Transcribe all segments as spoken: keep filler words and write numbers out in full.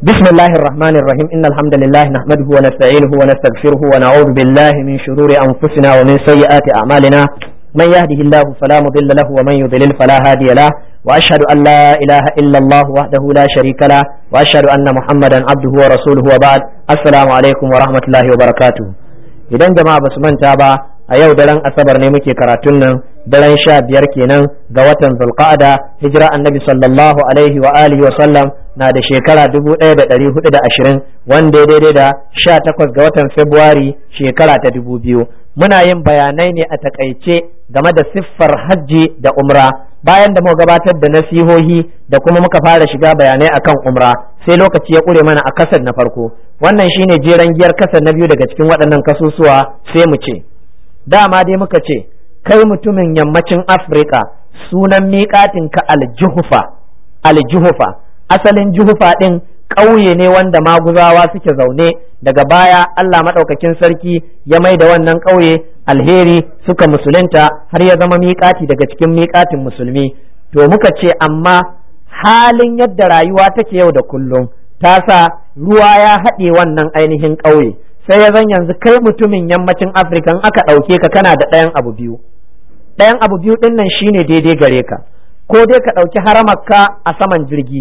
بسم الله الرحمن الرحيم إن الحمد لله نحمده ونستعينه ونستغفره ونعوذ بالله من شرور أنفسنا ومن سيئات أعمالنا من يهده الله فلا مضل له ومن يضلل فلا هادي له وأشهد أن لا إله إلا الله وحده لا شريك له وأشهد أن محمدا عبده ورسوله وبعد السلام عليكم ورحمة الله وبركاته. إذن جماعة بسمان تابا أيو دلن أصبر نمكي كراتون daren sha biyar kenan ga watan zulqa'ada hijira annabi sallallahu alaihi wa alihi wa sallam na da shekara dubu ɗaya da ɗari hudu da ashirin wanda daidai da sha takwas ga watan february shekara ta dubu biyu. Muna yin bayanai ne a takaice game da siffar hajji da umra bayan da muka gabatar da nasihohi da kuma muka fara shiga bayanai akan umra sai lokaci ya ƙure mana a kasar na farko. Wannan shine jeren giyar kasar na biyu daga cikin waɗannan kasusuwa sai mu ce dama dai muka ce kai mutumin yammacin Afirka sunan miƙatinka aljuhufa aljuhufa asalin juhufa ɗin ƙauye ne wanda maguzawa suke zaune daga baya Allah maɗaukakin sarki ya mai da wannan ƙauye alheri suka musulunta har ya zama miƙati daga cikin miƙatin musulmi. To muka ce amma halin yadda rayuwa take yau da kullum ta sa ruwa ya haɗe wannan ainihin ƙauye sai ya zan yanzu kai mutumin yammacin Afirka in aka ɗauke ka kana da ɗayan abu biyu ɗayan abu biyu ɗin nan shine daidai gare ka, ko dai ka ɗauki haramarka a saman jirgi.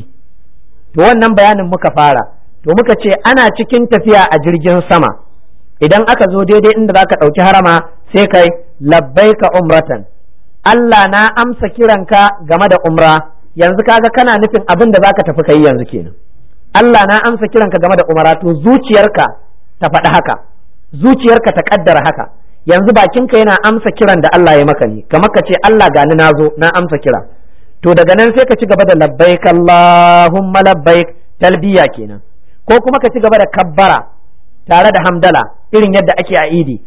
To wannan bayanin muka fara, to muka ce ana cikin tafiya a jirgin sama idan aka zo daidai inda za ka ɗauki harama sai kai labbaika umratan, Allah na amsa kiranka game da umra. Yanzu kaga kana nufin abin da za ka tafi kai yanzu kenan. Allah na amsa kiranka game da umra, to zuciyarka ta faɗi haka, zuciyarka ta ƙaddara haka. Yanzu bakinka yana amsa kiran da Allah ya maka ne, kamar ka ce Allah gani na zo na amsa kira. To daga nan sai ka ci gaba da labbaik Allahumma labbaik, talbiya kenan, ko kuma ka ci gaba da kabbara tare da hamdala irin yadda ake a idi.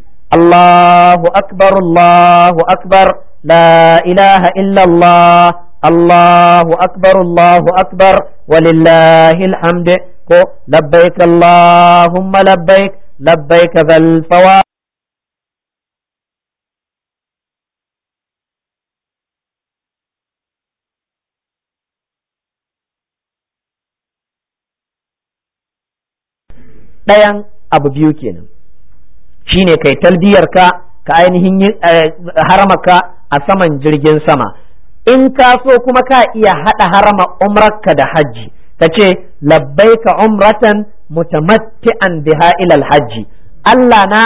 Allahu akbar Allahu akbar la ilaha illa Allah, Allahu akbar Allahu akbar walillahi alhamd, ko labbaik Allahumma labbaik labbaik zal fawa. Ɗayan abu biyu kenan shine kai talbiyarka ka ainihin haramaka a saman jirgin sama. In ka so kuma ka iya haɗa harama umrarka da hajji, ka ce labbaika umratan mutamatti'an biha ilal hajji, Allah na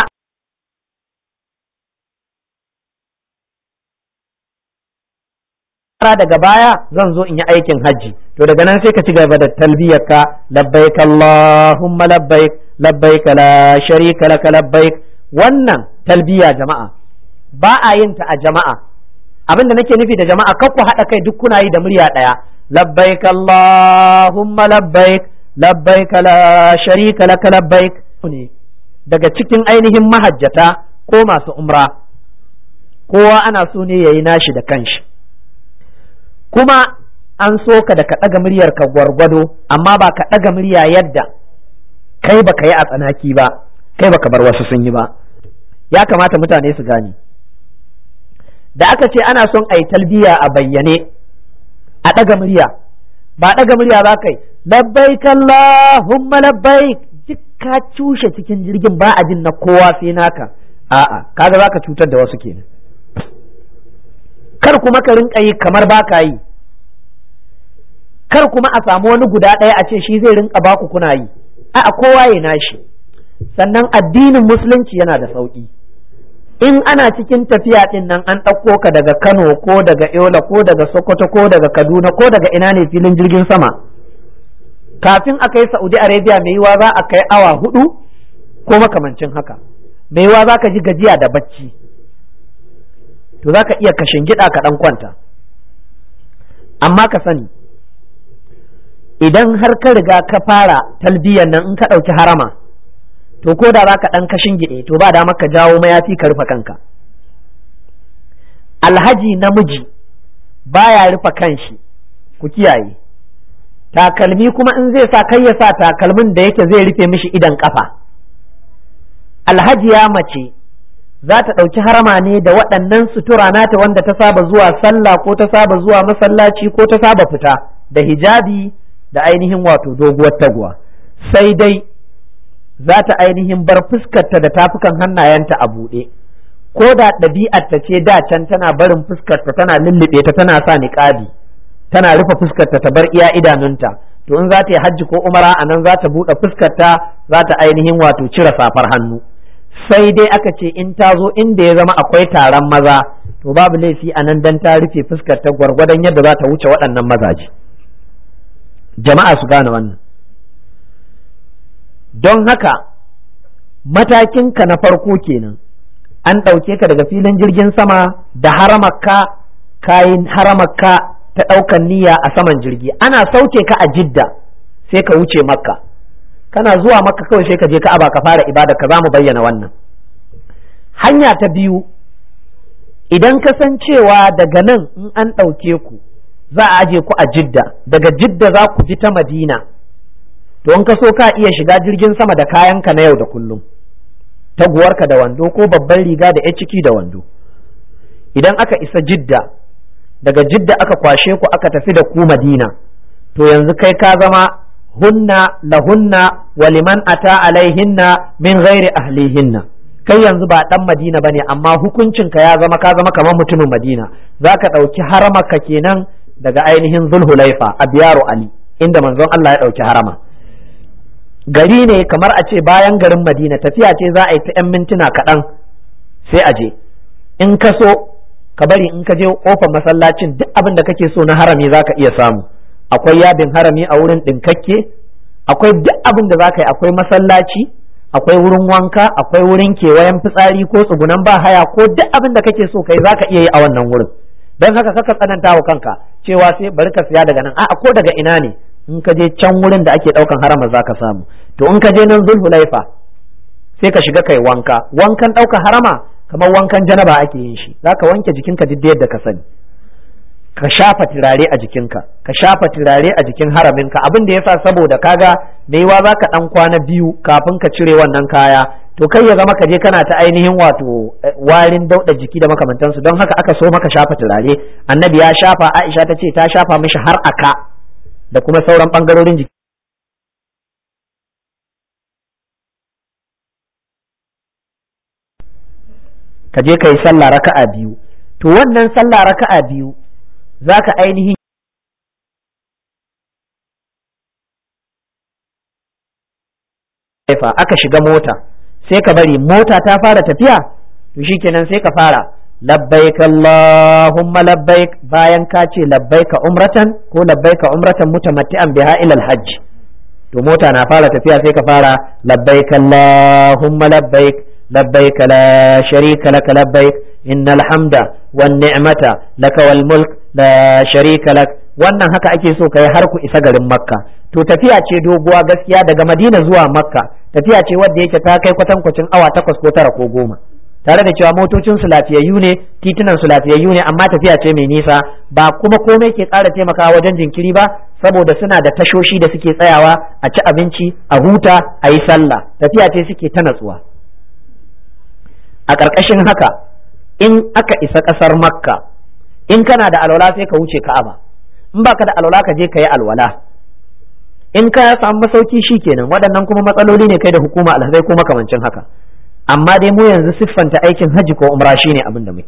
daga baya zan zo in yi aikin hajji. To daga nan sai ka ci gaba da talbiyarka labbaik Allahumma labbaik labbaik la sharika laka labbaik. Wannan talbiya jama'a ba a yin ta a jama'a. Abin da nake nufi da jama'a kar ku haɗa kai duk kuna yi da murya ɗaya. Labbaik Allahumma labbaik labbaik la sharika laka labbaik ne daga cikin ainihin mahajjata ko masu umra. Kowa ana so ne yayi nashi da kanshi, kuma an so ka da ka ɗaga muryar ka gwargwado, amma ba ka ɗaga murya yadda kai ba ka yi a tsanaki ba, kai ba ka bar wasu sun yi ba. Ya kamata mutane su gane da aka ce ana son a yi talbiya a bayyane a ɗaga murya, ba ɗaga murya ba kai labbaik Allahumma labbaik duk ka cushe cikin jirgin ba a jin na kowa sai naka. A'a, kaga za ka cutar da wasu kenan. Kar kuma ka rinka yi kamar ba ka yi, kar kuma a samu wani guda ɗaya a ce shi zai rinka baku kuna yi. A'a, kowa ya nashi. Sannan addinin musulunci yana da sauƙi. In ana cikin tafiya ɗin nan an ɗauko ka daga Kano ko daga Yola ko daga Sokoto ko daga Kaduna ko daga ina ne filin jirgin sama, kafin a kai Saudi Arabia mai yiwa za a kai awa hudu ko makamancin haka, mai yiwa za ka ji gajiya da bacci, to za ka iya kashin gida ka ɗan kwanta. Amma ka sani idan har ka riga ka fara talbiyan nan in ka ɗauki harama, to ko da za ka ɗan kashin gide to ba da maka jawo mayafi ka rufe kanka. Alhaji namiji baya rufe kanshi, ku kiyaye. Takalmi kuma in zai sa kai ya sa takalmin da yake zai rufe mishi idan kafa. Alhaji ya mace za ta ɗauki harama ne da waɗannan sutura nata wanda ta saba zuwa sallah ko ta saba zuwa masallaci ko ta saba fita da hijabi da ainihin wato doguwar taguwa. sai dai za ta ainihin bar fuskarta da tafukan hannayenta a buɗe, ko da ɗabi'arta ce da can tana barin fuskarta tana lullube ta tana sa niƙabi tana rufe fuskarta ta bar iya idanunta, to in za ta yi hajji ko umara a nan za ta buɗe fuskarta za ta ainihin wato cire safar hannu. Sai dai aka ce in ta zo inda ya zama akwai taron maza to babu laifi a nan dan ta rufe fuskarta gwargwadon yadda za ta wuce waɗannan mazaje. Jama'a su gane wannan. Don haka matakinka na farko kenan, an ɗauke ka daga filin jirgin sama da haramakka kayin haramakka ta ɗaukan niyya a saman jirgi, ana sauke ka a Jidda sai ka wuce Makka, kana zuwa Makka kawai sai ka je Ka'aba ka fara ibada ka, za mu bayyana wannan. Hanya ta biyu, idan ka san cewa daga nan in an ɗauke ku za a aje ku a Jidda, daga Jidda za ku ji ta Madina, to in ka so ka iya shiga jirgin sama da kayanka na yau da kullum, taguwarka da wando ko babban riga da ya ciki da wando. Idan aka isa Jidda, daga Jidda aka kwashe ku aka tafi da ku Madina, to yanzu kai ka zama hunna lahunna wa liman ata alaihinna min ghairi ahlihinna, kai yanzu ba dan Madina bane, amma hukuncinka ya zama ka zama kamar mutumin Madina, zaka ɗauki haramarka kenan daga ainihin Zulhulaifa a Biyaru Ali inda manzon Allah ya ɗauki harama. Gari ne kamar a ce bayan garin Madina, tafiya ce za a yi ta 'yan mintuna kaɗan sai a je. In ka so ka bari in ka je kofar masallacin duk abin da kake so na harami za ka iya samu, akwai yabin harami a wurin ɗinkakke, akwai duk abin da za ka yi, akwai masallaci, akwai wurin wanka, akwai wurin kewayen fitsari ko tsugunan ba haya, ko duk abin da kake so kai za ka iya yi a wannan wurin. Don haka kaka tsananta wa kanka cewa sai bari ka siya daga nan, a'a ko daga ina ne, in ka je can wurin da ake ɗaukan harama za ka samu. To in ka je nan Zulhulaifa sai ka shiga kai wanka, wankan ɗauka harama kamar wankan janaba ake yin shi, za ka wanke jikinka duk yadda ka sani, ka shafa turare a jikinka, ka shafa turare a jikin haraminka. Abin da yasa saboda kaga mai yiwa za ka ɗan kwana biyu kafin ka cire wannan kaya, to kai ya zama ka je kana ta ainihin wato warin dauɗa jiki da makamantansu, don haka aka so maka shafa turare. Annabi ya shafa, Aisha ta ce ta shafa mishi har aka da kuma sauran ɓangarorin jiki. Ka je ka yi sallah raka'a biyu, to wannan sallah raka'a biyu za ka ainihin aka shiga mota, sai ka bari mota ta fara tafiya, to shikenan sai ka fara labbaik Allahumma labbaik, bayan ka ce labbaika umratan ko labbaika umratan mutamatti'an biha ila al-hajj, to mota na fara tafiya sai ka fara labbaik Allahumma labbaik labbaik la sharika lak labbaik innal hamda wan ni'mata lak wal mulk la sharika lak. Wannan haka ake so kai har ku isa garin Makka. To tafiya ce doguwa gaskiya daga Madina zuwa Makka, tafiya ce wadda yake ta kai kwatankwacin awa takwas ko tara ko goma, tare da cewa motocin su lafiyayyu ne, titunan su lafiyayyu ne, amma tafiya ce mai nisa. Ba kuma komai ke ƙara taimakawa wajen jinkiri ba, saboda suna da tashoshi da suke tsayawa a ci abinci, a huta, a yi sallah. Tafiya ce suke ta natsuwa. A ƙarƙashin haka, in aka isa ƙasar Makka, in kana da alwala sai ka wuce Ka'aba, in baka da alwala ka je ka yi alwala. In ka samu masauki shi kenan, waɗannan kuma matsaloli ne kai da hukuma alhazai ko makamancin haka. Amma dai mu yanzu siffanta aikin hajji ko umra shine abin da muke.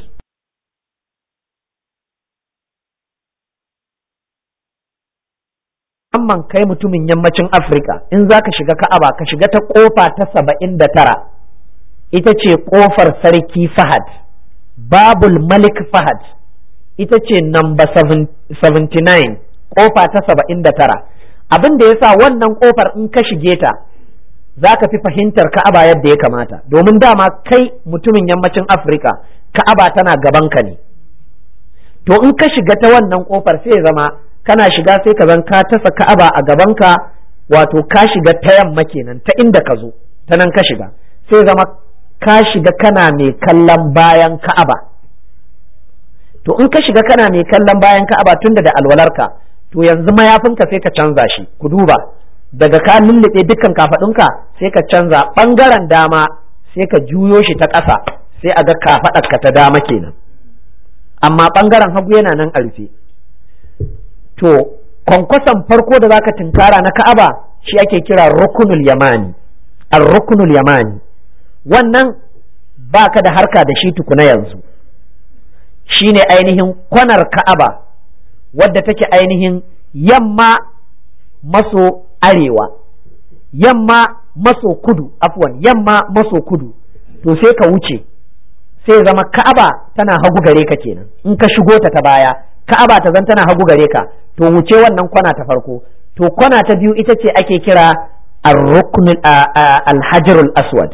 Amman kai mutumin yammacin Afirka, in za ka shiga Ka'aba ka shiga ta ƙofa ta saba'in da tara, ita ce ƙofar Sarki Fahad, Babul Malik Fahad, ita ce number seventy-nine, ƙofa ta saba'in da tara. Abin da ya sa wannan ƙofar in ka shige ta za ka fi fahimtar Ka'aba yadda ya kamata, domin dama kai mutumin yammacin Afirka Ka'aba tana gabanka ne. To in ka shiga ta wannan ƙofar sai ya zama kana shiga sai ka zan ka tasa Ka'aba a gabanka, wato ka shiga ta yamma kenan, ta inda ka zo ta nan ka shiga, sai zama ka shiga kana mai kallon bayan Ka'aba. To in ka shiga kana mai kallon bayan Ka'aba tunda da alwalarka, to yanzu mayafinka sai ka canza shi. Ku duba, daga ka lullube dukkan kafaɗunka sai ka canza ɓangaren dama, sai ka juyo shi ta ƙasa, sai a ga kafaɗarka ta dama kenan, amma ɓangaren hagu yana nan a rufe. To kwankwason farko da zaka tinkara na Ka'aba shi ake kira rukunul yamani. ar-rukunul yamani wannan baka da harka da shi tukuna yanzu, shine ainihin kwanar Ka'aba wadda take ainihin yamma maso arewa, yamma maso kudu, afwan yamma maso kudu. To sai ka wuce, sai zama Ka'aba tana hagu gare ka kenan. In ka shigo ta ta baya, Ka'aba ta zan tana hagu gare ka, to wuce wannan kwana ta farko. To kwana ta biyu ita ce ake kira ar-rukn al-hajar al-aswad.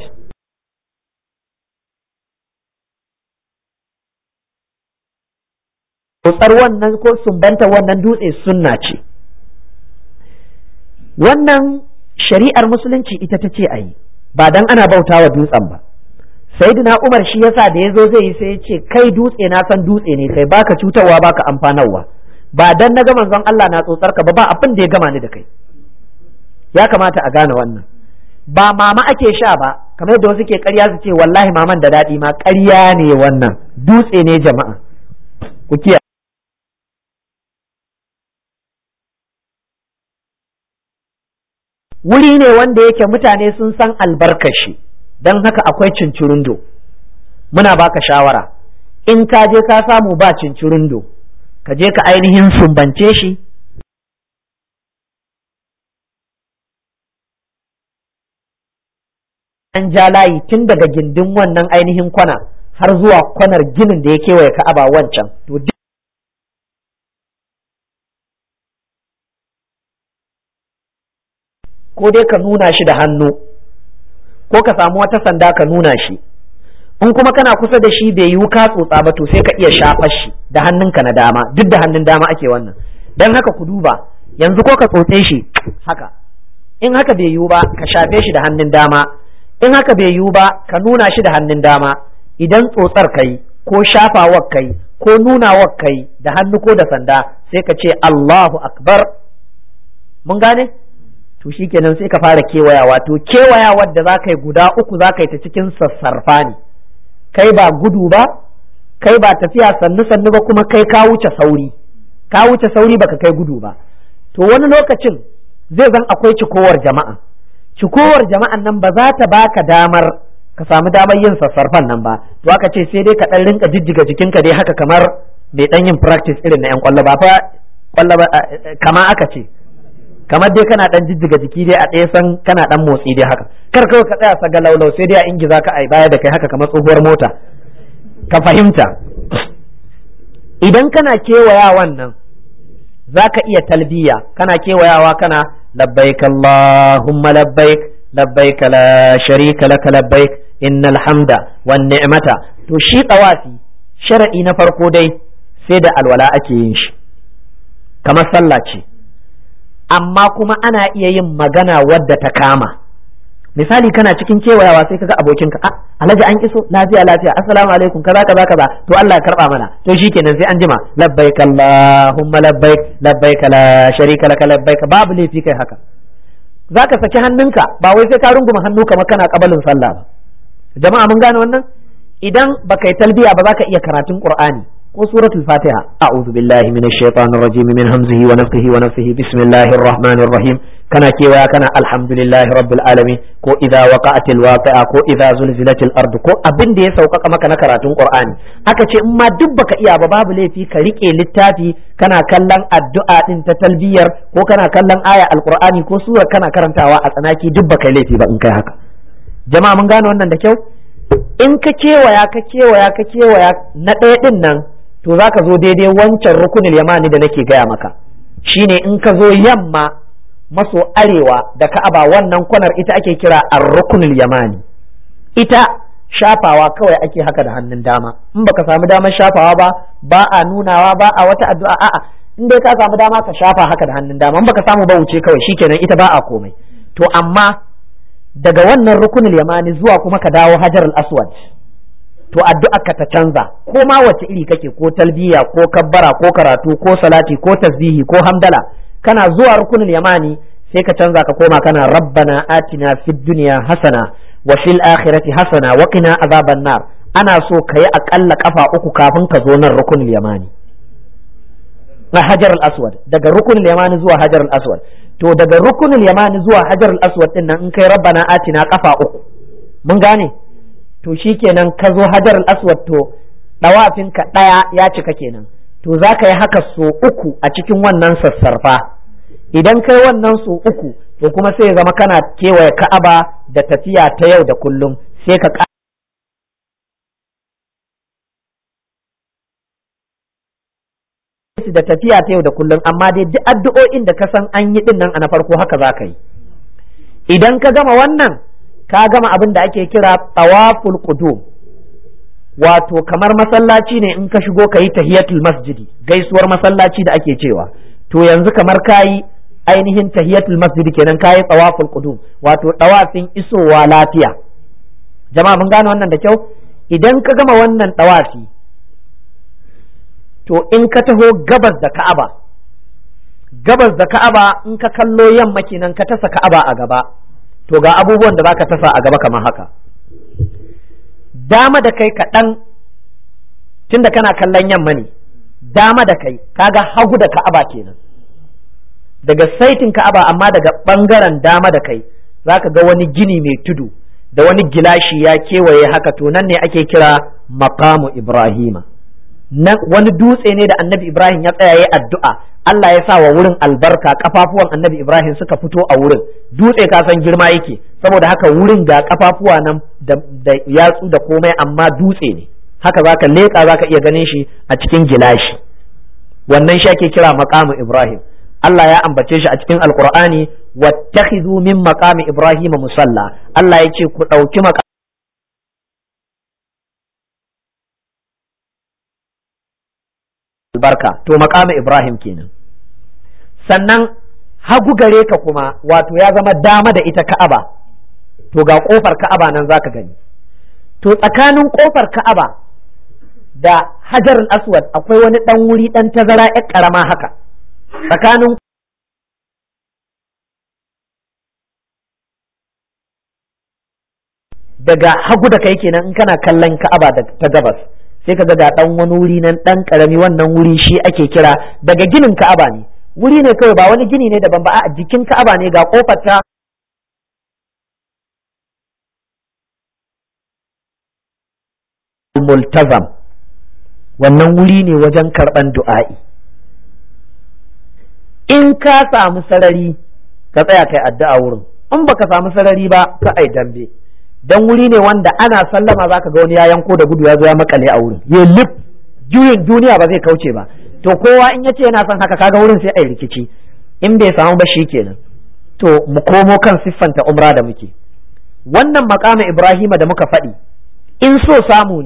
Tsotsar wannan ko sumbanta wannan dutse sunna ce. Wannan shari'ar musulunci ita ta ce a yi, ba dan ana bautawa dutsen ba. Sayyidina Umar shi yasa da yazo zai yi sai ya ce kai dutse na san dutse ne kai, baka cutarwa baka amfanarwa, ba dan na ga manzon Allah na tsotsar ka ba ba abin da ya gama ni da kai. Ya kamata a gane wannan. Ba mama ake sha ba kamar da wasu ke ƙarya su ce wallahi maman da daɗi ma, ƙarya ne wannan, dutse ne jama'a. Ku kiyaye. Wuri ne wanda yake mutane sun san albarkashi, don haka akwai cincirundo. Muna baka shawara, in ka je ka samu ba cincirundo, ka je ka ainihin sumbance shi, an ja layi tun daga gindin wannan ainihin kwana har zuwa kwanar ginin da ya kewaye Ka'aba wancan. To ko dai ka nuna shi da hannu ko ka samu wata sanda ka nuna shi, in kuma kana kusa da shi bai yiwu ka tsotsa ba to sai ka iya shafar shi da hannunka na dama, duk da hannun dama ake wannan. Dan haka ku duba yanzu, ko ka tsotse shi haka, in haka bai yiwu ba ka shafe shi da hannun dama, in haka bai yiwu ba ka nuna shi da hannun dama. Idan tsotsar kai ko shafawar kai ko nunawar kai da hannu ko da sanda sai ka ce Allahu akbar. Mun gane? To shikenan sai ka fara kewayawa. To kewayawar da za ka yi guda uku za ka yi ta cikin sassarfa ne, kai ba gudu ba, kai ba tafiya sannu sannu ba, kuma kai ka wuce sauri, ka wuce sauri baka kai gudu ba. To wani lokacin zai zan akwai cikowar jama'a, cikowar jama'an nan ba za ta baka damar ka samu damar yin sassarfan nan ba. To aka ce sai dai ka dan rinka jijjiga jikinka dai haka kamar mai dan yin practice irin na yan kwallo ba fa kwallo ba, kama aka ce kamar dai kana dan jijjiga jiki dai a ɗaya san kana dan motsi dai haka, kar kawai ka tsaya saga laulau sai dai a ingiza ka ai baya da kai haka kamar tsohuwar mota. Ka fahimta, idan kana kewaya wannan za ka iya talbiya, kana kewayawa kana labbaik Allahumma labbaik labbaik la sharika laka labbaik innal hamda wan ni'mata. To shi tawafi sharadi na farko dai sai da alwala ake yin shi, kamar sallah ce, amma kuma ana iya yin magana wadda ta kama. Misali kana cikin kewayawa sai kaga abokinka, a alhaji an iso lafiya lafiya, assalamu alaikum kaza kaza kaza, to Allah ya karba mana. To shikenan sai an jima labbaik Allahumma labbaik labbaik la sharika laka labbaik, babu laifi kai haka. Zaka saki hannunka, ba wai sai ka runguma hannu kamar kana kabalin sallah ba. Jama'a mun gane wannan? Idan baka yi talbiya ba zaka iya karatun Qur'ani ko suratul Fatiha. A'udhu billahi minash shaitanir rajim min hamzihi wa nafthihi wa nafthihi, bismillahir rahmanir rahim. Kana kewaya kana alhamdulillahi rabbil alamin, ko idza waqa'atil waqi'a, ko idza zulzilatil ardu, ko abin da ya sauƙaƙa maka na karatun Qur'ani. Aka ce in ma duk baka iya ba babu laifi ka rike littafi kana kallon addu'a din ta talbiyar, ko kana kallon aya alqur'ani ko sura kana karantawa a tsanaki, duk baka laifi ba in kai haka. Jama'a mun gane wannan da kyau? In ka kewaya ka kewaya ka kewaya na ɗaya din nan, to zaka zo daidai wancan rukunul yamani da nake gaya maka, shine in ka zo yamma maso arewa da Ka'aba, wannan kwanar ita ake kira ar-rukunul yamani. Ita shafawa kawai ake haka da hannun dama, in baka samu damar shafawa ba, ba a nunawa, ba a wata addu'a, a'a in dai ka samu dama ka shafa haka da hannun dama, in baka samu ba wuce kawai shikenan, ita ba a komai. To amma daga wannan rukunul yamani zuwa kuma ka dawo hajarul aswad, to addu'a ka ta canza, ko ma wace iri kake, ko talbiya ko kabbara ko karatu ko salati ko tasbihi ko hamdala, kana zuwa rukunul yamani sai ka canza ka koma kana rabbana atina fid dunya hasana wa fil akhirati hasana wa qina azaban nar. Ana so ka yi akalla kafa uku kafin ka zo nan rukunul yamani. na hajar al-aswad daga rukunul yamani zuwa hajar al-aswad to daga rukunul yamani zuwa hajar al-aswad din nan in kai rabbana atina kafa uku mun gane to shikenan ka zo hajar al-aswad to dawafin ka daya ya cika kenan to zaka yi haka so uku a cikin wannan sassarfa idan kai wannan so uku to kuma sai ya zama kana kewaye Ka'aba da tafiya ta yau da kullum sai ka da tafiya ta yau da kullum amma dai duk addu'o'in da ka san an yi din nan a na farko haka za ka yi idan ka gama wannan ka gama abin da ake kira tawaful qudum wato kamar masallaci ne in ka shigo ka yi tahiyatul masjidi gaisuwar masallaci da ake cewa to yanzu kamar ka yi ainihin tahiyatul masjidi kenan ka yi tawaful qudum wato tawafin isowa lafiya jama'a mun gane wannan da kyau idan ka gama wannan tawafi to in ka taho gabas da Ka'aba gabas da Ka'aba in ka kallo yamma kenan ka tasa Ka'aba a gaba to ga abubuwan da zaka tasa a gaba kamar haka dama da kai kaɗan tunda kana kallon yamma ne dama da kai kaga hagu da Ka'aba kenan daga saitin Ka'aba amma daga bangaren dama da kai zaka ga wani gini mai tudu da wani gilashi ya kewaye haka to nan ne ake kira maqamu Ibrahima wani dutse ne da annabi Ibrahim ya tsaya yayi addu'a Allah ya sa wa wurin albarka kafafuwan annabi Ibrahim suka fito a wurin dutse ka san girma yake saboda haka wurin ga kafafuwa nan da, da yatsu da komai amma dutse ne haka zaka leka zaka iya ganin shi a cikin gilashi wannan shi ake kira maqamu Ibrahim Allah ya ambace shi a cikin alqur'ani wattakhidhu min maqami Ibrahim musalla Allah ya ce ku dauki albarka to maqami Ibrahim kenan sannan hagu gare ka kuma wato ya zama dama da ita Ka'aba to ga kofar Ka'aba nan zaka gani to tsakanin kofar Ka'aba da Hajarul Aswad akwai wani dan wuri dan tazara ƴar karama haka tsakanin daga hagu da kai kenan in kana kallon Ka'aba ta gabas sai ka ga dan wani wuri nan dan karami wannan wuri shi ake kira daga ginin Ka'aba ne wuri ne kawai ba wani gini ne daban ba a jikin Ka'aba ne ga kofar ta multazam wannan wuri ne wajen karban du'a'i in ka samu sarari ka tsaya kai addu'a wurin in baka samu sarari ba ka ai dambe dan wuri ne wanda ana sallama zaka ga wani ya yanko da gudu ya zo ya makale a wurin ya lif juyin duniya ba zai kauce ba to kowa in yace yana son haka kaga wurin sai ai rikici in bai samu ba kenan to mu komo kan siffanta umra da muke wannan maqama Ibrahima da muka faɗi in so samu ne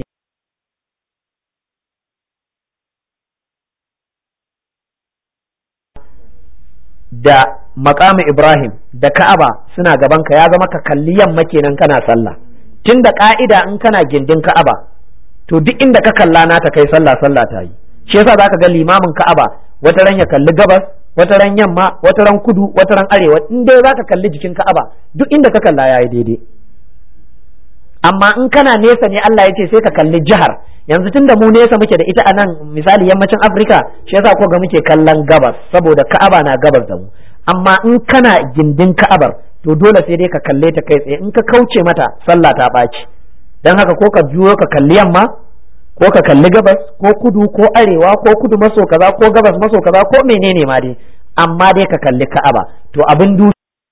da maqami Ibrahim da Ka'aba suna gaban ka ya zama ka kalli yamma kenan kana sallah tunda ka'ida in kana gindin Ka'aba to duk inda ka kalla na ta kai sallah sallah ta yi shi yasa zaka ga limamin Ka'aba wata ran ya kalli gabas wata ran yamma wata ran kudu wata ran arewa in dai zaka kalli jikin Ka'aba duk inda ka kalla yayi daidai amma in kana nesa ne Allah ya ce sai ka kalli jihar yanzu tunda mu nesa muke da ita a nan misali yammacin Afirka shi yasa ko ga muke kallon gabas saboda Ka'aba na gabas da mu amma in kana gindin Ka'abar to dole sai dai ka kalle ta kai tsaye in ka kauce mata sallah ta ɓaci dan haka ko ka juyo ka kalli yamma ko ka kalli gabas ko kudu ko arewa ko kudu maso kaza ko gabas maso kaza ko menene ma dai amma dai ka kalli Ka'aba to abin du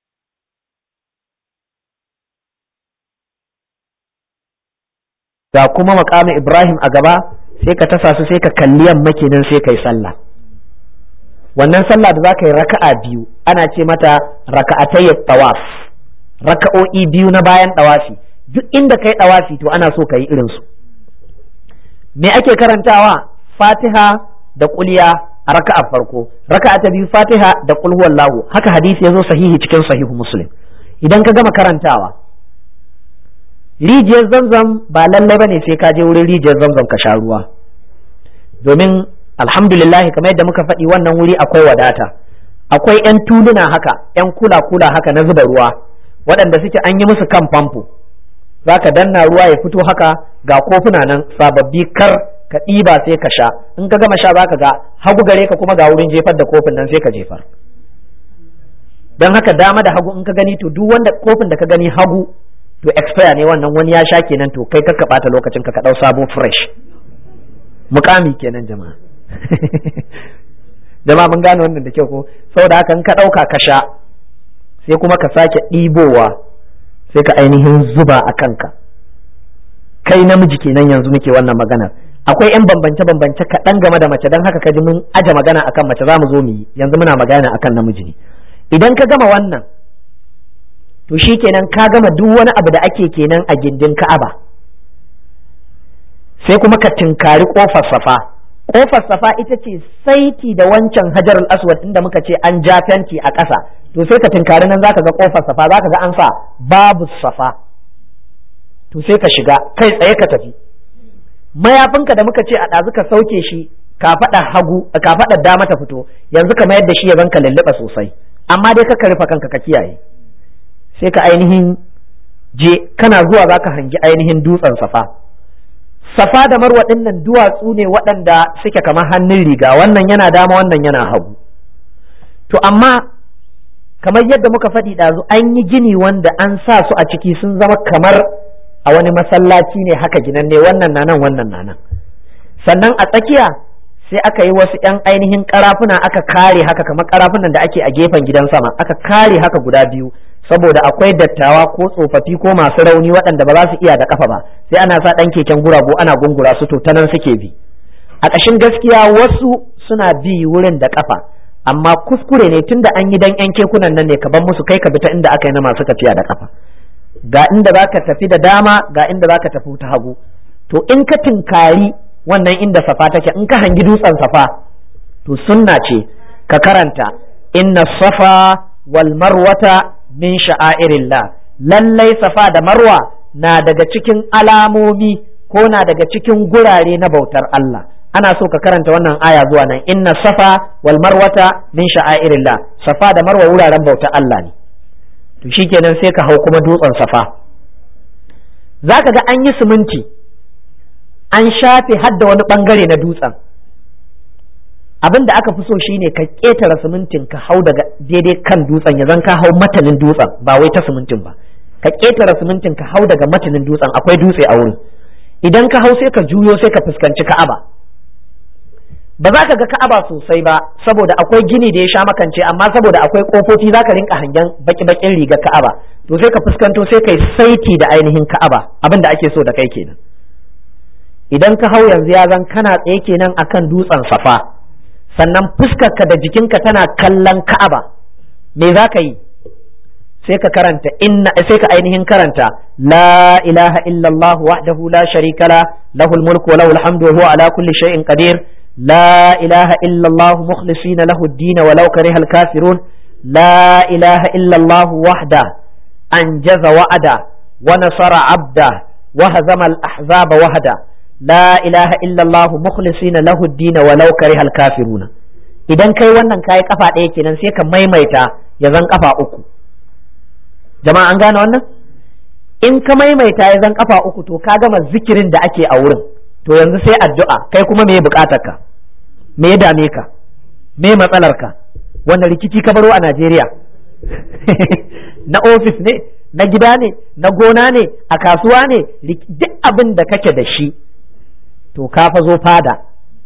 ga kuma maqami Ibrahim a gaba sai ka tasa su sai ka kalli yamma kenan sai kai sallah wannan sallah da zaka yi raka'a biyu ana ce mata raka'atay tawaf raka'o'i biyu na bayan tawafi duk inda kai tawafi to ana so ka yi irin su me ake karantawa Fatiha da kuliya a raka'a farko raka'a ta biyu Fatiha da qul huwallahu haka hadisi yazo sahihi cikin sahihu Muslim idan ka gama karantawa rijiyar Zamzam ba lallai bane sai ka je wurin rijiyar Zamzam ka sha ruwa domin alhamdulillah kamar yadda muka faɗi wannan wuri akwai wadata akwai yan tuluna haka yan kula kula haka na zuba ruwa waɗanda suke an yi musu kan famfo zaka danna ruwa ya fito haka ga kofuna nan sababbi kar ka ɗiba sai ka sha, in ka gama sha zaka ga hagu gare ka kuma ga wurin jefar da kofin nan sai ka jefar. Don haka dama da hagu in ka gani to duk wanda kofin da ka gani hagu to expire ne wannan wani ya sha kenan to kai ka bata lokacin ka ka dau sabo fresh. Mukami kenan jama'a. Jama'a mun gane wannan da kyau ko? Saboda haka in ka dauka ka sha sai kuma ka sake ɗibowa sai ka ainihin zuba a kanka. Kai namiji kenan yanzu muke wannan maganar. Akwai yan bambance bambance kaɗan game da mace don haka ka ji mun aje magana akan mace za mu zo mu yi, yanzu muna magana akan namiji ne. Idan ka gama wannan to shi kenan ka gama duk wani abu da ake kenan a gindin Ka'aba, sai kuma ka tinkari kofar Safa. Kofar Safa ita ce saiti da wancan Hajarul Aswad inda muka ce an ja fenti a ƙasa, to sai ka tinkari nan zaka ga kofar Safa, zaka ga an sa babu Safa, to sai ka shiga kai tsaye ka tafi. Mayafinka da muka ce a ɗazu ka sauke shi ka faɗa hagu ka faɗa dama ta fito, yanzu ka mayar da shi ya zanka lulluɓa sosai, amma dai ka rufe kanka ka kiyaye. Sai ka ainihin je kana zuwa za ka hangi ainihin dutsen Safa. Safa da Marwa ɗinnan duwatsu ne waɗanda suke kamar hannun riga, wannan yana dama wannan yana hagu. To amma kamar yadda muka faɗi ɗazu an yi gini wanda an sa su a ciki sun zama kamar a wani masallaci ne haka ginanne, wannan na nan wannan na nan. Sannan a tsakiya sai aka yi wasu ‘yan ainihin karafuna aka kare haka kamar karafunan da ake a gefen gidan sama, aka kare haka guda biyu saboda akwai dattawa ko tsofaffi ko masu rauni waɗanda ba za su iya da kafa ba, sai ana sa ɗan keken gurago ana gungura su, to ta nan suke bi. A ƙashin gaskiya wasu suna bi wurin da kafa, amma kuskure ne tunda an yi dan ‘yan kekunan nan ne ka bar musu, kai ka bi ta inda aka yi na masu tafiya da kafa. Ga inda za ka tafi da dama, ga inda za ka tafi ta hagu. To in ka tinkari wannan inda Safa take, in ka hangi dutsen Safa, to sunna ce ka karanta inna Safa wal Marwata min sha'airillah. Lallai Safa da Marwa na daga cikin alamomi ko na daga cikin gurare na bautar Allah. Ana so ka karanta wannan aya zuwa nan, inna Safa wal Marwata min sha'airillah. Safa da Marwa wuraren bautar Allah ne. To shikenan sai ka hau kuma dutsen Safa. Zaka ga an yi siminti an shafe hadda wani bangare na dutsen. Abin da aka fi so shine ka ƙetare simintin ka hau daga daidai kan dutsen, ya zan ka hau matanin dutsen ba wai ta simintin ba. Ka ƙetare simintin ka hau daga matanin dutsen, akwai dutse a wurin. Idan ka hau sai ka juyo sai ka fuskanci Ka'aba. Ba za ka ga Ka'aba sosai ba saboda akwai gini da ya sha makance, amma saboda akwai kofofi za ka rinka hangen baki-bakin rigar Ka'aba, to sai ka fuskanto sai kai saiti da ainihin Ka'aba, abin da ake so da kai kenan. Idan ka hau yanzu ya zan kana tsaye kenan akan dutsen Safa, sannan fuskarka da jikinka tana kallon Ka'aba. Me za ka yi? Sai ka karanta inna sai ka ainihin karanta la ilaha illallah wahdahu la sharika la lahul mulku wa lahul hamdu wa huwa ala kulli shay'in qadir. لا إله إلا الله مخلصين له الدين ولو كره الكافرون. لا إله إلا الله وحده أنجز وعده ونصر عبده وهزم الأحزاب وحده. لا إله إلا الله مخلصين له الدين ولو كره الكافرون. idan kai wannan kai kafa ɗaya kenan sai ka maimaita ya zan kafa uku. Jama'a an gane wannan? In ka maimaita ya zan kafa uku to ka gama zikirin da ake a wurin. To yanzu sai addu'a, kai kuma me bukatarka, me ya dame ka, me matsalarka, wanda rikici ka baro a Najeriya na ofis ne, na gida ne, na gona ne, a kasuwa ne, duk abin da kake da shi to ka fa zo fada,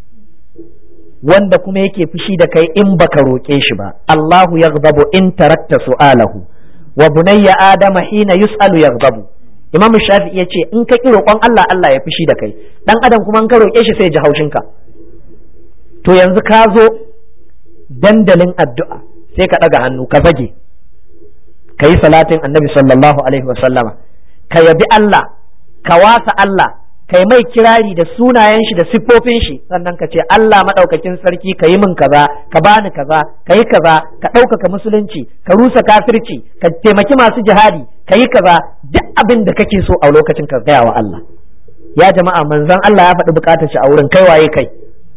wanda kuma yake fushi da kai in baka roƙe shi ba. Allahu yaghdabu in tarakta su'alahu wa bunayya adama hina yus'alu yaghdabu. Imam Shafi'i ya ce in ka ƙi roƙon Allah, Allah ya fushi da kai. Dan adam kuma in ka roƙe shi sai ya ji haushinka. To yanzu ka zo dandalin addu'a sai ka ɗaga hannu ka zage, ka yi salatin Annabi sallallahu alaihi wa sallama, ka yabi Allah, ka wasa Allah, ka yi mai kirari da sunayen shi da siffofin shi, sannan ka ce Allah maɗaukakin sarki ka yi min kaza, ka bani kaza, ka yi kaza, ka ɗaukaka musulunci, ka rusa kafirci, ka taimaki masu jihadi, ka yi kaza, duk abin da kake so a lokacin ka gaya wa Allah. Ya jama'a, manzon Allah ya faɗi bukatar shi a wurin, kai waye kai?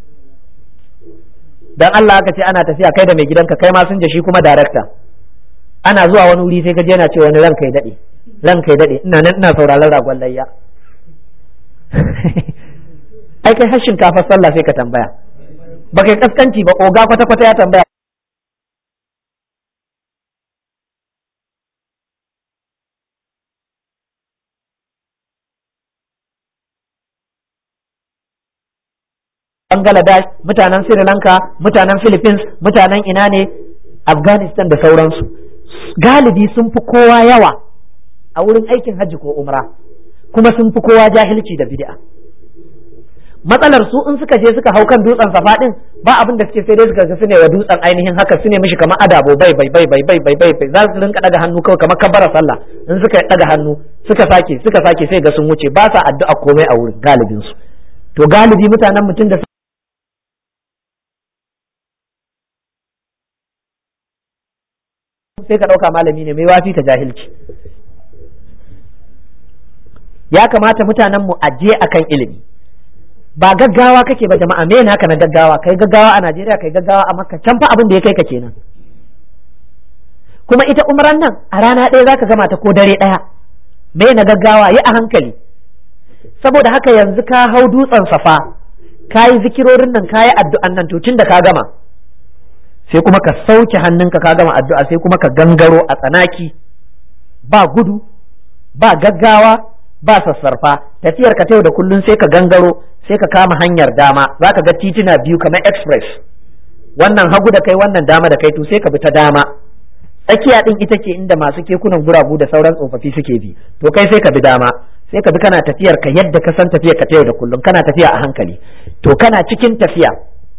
Dan Allah aka ce ana tafiya kai da mai gidanka, kai ma sun je shi kuma darakta. Ana zuwa wani wuri sai ka je yana ce wani ranka ya daɗe, ranka ya daɗe, ina nan ina sauraron ragon layya. ai kai har shinkafar sallah sai ka tambaya, ba kai kaskanci ba, oga kwata kwata ya tambaya. Bangladesh, mutanen Sri Lanka, mutanen Philippines, mutanen ina ne, Afghanistan da sauransu, galibi sun fi kowa yawa a wurin aikin hajji ko umra, kuma sun fi kowa jahilci da bid'a. Matsalar su in suka je suka hau kan dutsen Safa din, ba abin da suke sai dai suka ga su ne wa dutsen ainihin haka, su ne mishi kamar adabo bai bai bai bai bai bai bai bai za su rinka daga hannu kawai kamar kabbara sallah. In suka daga hannu suka sake suka sake sai ga sun wuce, ba sa addu'a komai a wurin galibin su. To galibi mutanen mutum da sai ka ɗauka malami ne mai wafi ka jahilci. Ya kamata mutanen mu aje akan ilimi, ba gaggawa kake ba jama'a. me naka na gaggawa? Kai gaggawa a Najeriya, kai gaggawa a Makka, can fa abin da ya kai ka kenan. Kuma ita umran nan a rana ɗaya zaka gama ta ko dare ɗaya, me na gaggawa? Yi a hankali. Saboda haka yanzu ka hau dutsen Safa, ka yi zikirorin nan, ka yi addu'an nan, to tun da ka gama sai kuma ka sauke hannunka, ka gama addu'a sai kuma ka gangaro a tsanaki, ba gudu ba gaggawa ba sassarfa, tafiyar ka ta yau da kullun sai ka gangaro, sai ka kama hanyar dama, zaka ga titina biyu kamar express, wannan hagu da kai wannan dama da kai, to sai ka bi ta dama. Tsakiya din ita ce inda masu kekunan guragu da sauran tsofaffi suke bi, to kai sai ka bi dama, sai ka bi kana tafiyar ka yadda ka san tafiyar ka ta yau da kullun, kana tafiya a hankali. To kana cikin tafiya,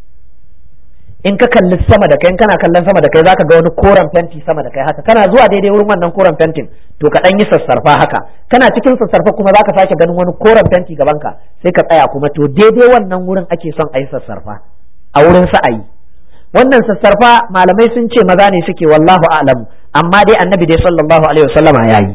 in ka kalli sama da kai, in kana kallon sama da kai zaka ga wani koren fenti sama da kai haka, kana zuwa daidai wurin wannan koren fentin to ka dan yi sassarfa haka, kana cikin sassarfa kuma zaka sake ganin wani koren fenti gaban ka, sai ka tsaya kuma, to daidai wannan wurin ake son a yi sassarfa a wurin sa'ayi. Wannan sassarfa malamai sun ce maza ne suke, wallahu a'lam, amma dai annabi dai sallallahu alaihi wasallama yayi.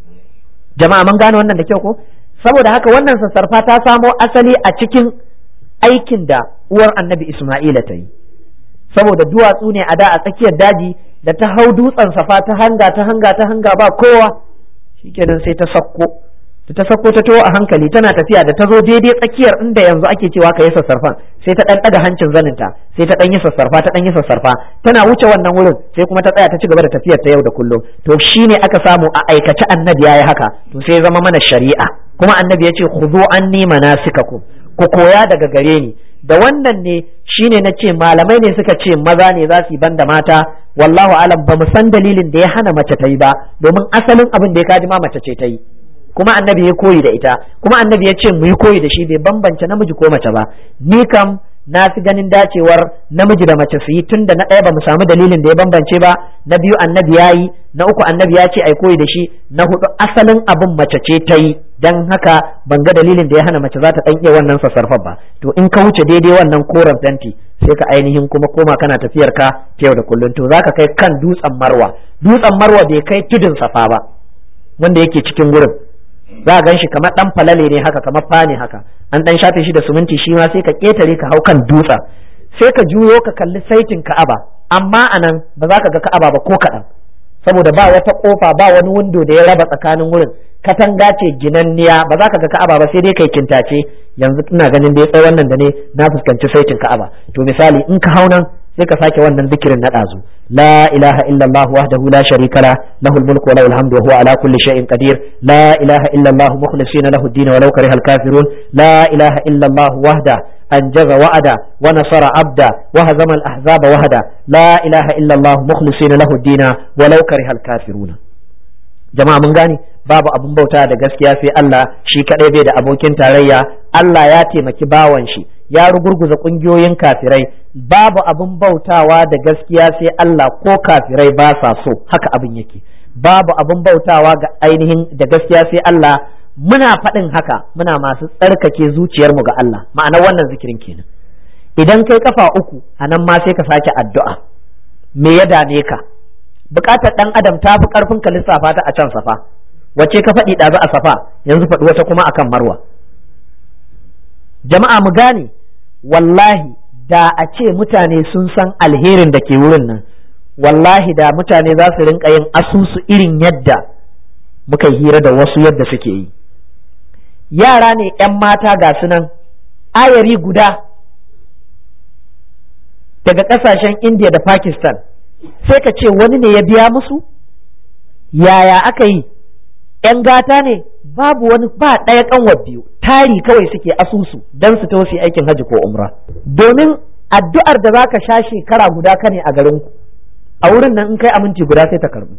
Jama'a mun gane wannan da kyau ko? Saboda haka wannan sassarfa ta samo asali a cikin aikin da uwar annabi Isma'ila ta yi, saboda duwatsu ne a da a tsakiyar daji, da ta hau dutsen Safa ta hanga ta hanga ta hanga ba kowa, shikenan sai ta sakko da ta sakko ta taho a hankali tana tafiya, da ta zo daidai tsakiyar inda yanzu ake cewa ka yi sassarfan, sai ta dan daga hancin zaninta, sai ta dan yi sassarfa ta dan yi sassarfa, tana wuce wannan wurin sai kuma ta tsaya ta ci gaba da tafiyar ta yau da kullum. To shine aka samu a aikace annabi yayi haka, to sai zama mana shari'a, kuma annabi ya ce khudhu anni manasikakum, ku koya daga gare ni. Da wannan ne shine na ce malamai ne suka ce maza ne za su yi banda mata, wallahu alam, ba mu san dalilin da ya hana mace ta yi ba, domin asalin abin da ya kaji ma mace ce ta yi, kuma annabi ya koyi da ita, kuma annabi ya ce mu yi koyi da shi, bai bambance namiji ko mace ba. Ni kam na fi ganin dacewar namiji da mace su yi, tun da na ɗaya ba mu samu dalilin da ya bambance ba, na biyu annabi ya yi, na uku annabi ya ce ai koyi da shi, na hudu asalin abin mace ce ta yi, dan haka ban ga dalilin da ya hana mace za ta ɗan iya wannan sassarfar ba. To in ka wuce daidai wannan koren fenti sai ka ainihin kuma koma kana tafiyar ka ta yau da kullum, to zaka kai kan dutsen Marwa. Dutsen Marwa bai kai tudun Safa ba wanda yake cikin gurin, za a gan shi kamar dan falale ne haka, kamar fani haka, an dan shafe shi da suminti, shi ma sai ka ketare ka hau kan dutsen, sai ka juyo ka kalli saitin Ka'aba, amma anan ba za ka ga Ka'aba ba ko kaɗan, saboda ba wata kofa ba wani windo da ya raba tsakanin wurin, katanga ce ginanniya, ba za ka ga Ka'aba ba sai dai kai kintace. Yanzu ina ganin dai tsawon nan da ne na fuskanci saitin Ka'aba. To misali in ka hau nan sai ka sake wannan zikirin na ɗazu, la ilaha illallah wahdahu la sharika la lahul mulku wa lahul hamdu wa huwa ala kulli shay'in qadir, la ilaha illallah mukhlisina lahu ad-din wa law karihal kafirun, la ilaha illallah wahda anjaza wa'ada wa nasara abda wa hazama al-ahzaba wahda, la ilaha illallah mukhlisina lahu ad-din wa law karihal kafirun. Jama'a mun gane, babu abun bauta da gaskiya sai Allah, shi kadai bai da abokin tarayya. Allah ya taimaki bawan shi, ya rugurguza kungiyoyin kafirai, babu abun bautawa da gaskiya sai Allah, ko kafirai ba sa so, haka abin yake. Babu abun bautawa ga ainihin da gaskiya sai Allah. Muna faɗin haka muna masu tsarkake zuciyarmu ga Allah, ma'ana wannan zikirin kenan. Idan kai kafa uku a nan ma sai ka sake addu'a, me ya dame ka? Bukatar ɗan adam ta fi ƙarfin ka lissafa ta a can Safa, wace ka faɗi ɗazu a Safa, yanzu faɗi wata kuma akan Marwa. Jama'a mu gane, wallahi da a ce mutane sun san alherin da ke wurin nan, wallahi da mutane za su rinka yin asusu irin yadda muka hira da wasu yadda suke yi. Yara ne 'yan mata ga su nan ayari guda daga ƙasashen India da Pakistan, sai ka ce wani ne ya biya musu? Yaya aka yi? ‘Yan gata ne? Babu wani, ba ɗaya ƙanwar biyu, tari kawai suke asusu don su tausi aikin hajji ko umra. Domin addu'ar da za ka sha shekara guda ka ne a garinku, a wurin nan in kai aminci guda sai ta karɓu.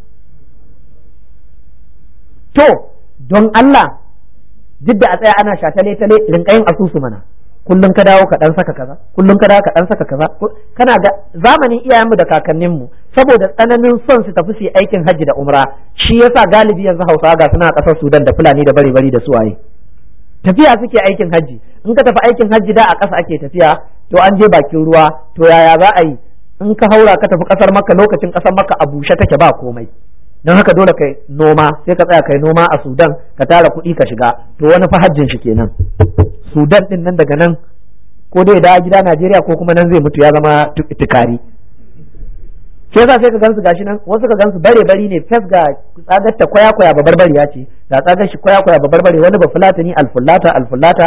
To, don Allah, duk da a tsaya ana shatale-tale rinka yin asusu mana. Kullum ka dawo ka dan saka kaza, kullum ka dawo ka dan saka kaza. Kana ga zamanin iyayenmu da kakanninmu, saboda tsananin son su tafi su aikin hajji da umra, shi yasa galibi yanzu Hausawa ga suna kasar Sudan da Fulani da bare-bari da suwaye. Tafiya suke aikin hajji. In ka tafi aikin hajji da a ƙasa ake tafiya, to an je bakin ruwa, to yaya za a yi? In ka haura ka tafi ƙasar Makka, lokacin ƙasar Makka a bushe take ba komai. Don haka dole kai noma, sai ka tsaya kai noma a Sudan, ka tara kuɗi ka shiga, to wani fa hajjin shi kenan. Sudan din nan daga nan ko dai da gida Najeriya ko kuma nan zai mutu ya zama tukari. Sai yasa sai ka gansu gashi nan, wasu ka gansu bare bari ne, fes ga tsagar ta kwaya kwaya babar bari ya ce, ga tsagar shi kwaya kwaya babar bari, wani ba fulatani alfullata alfullata.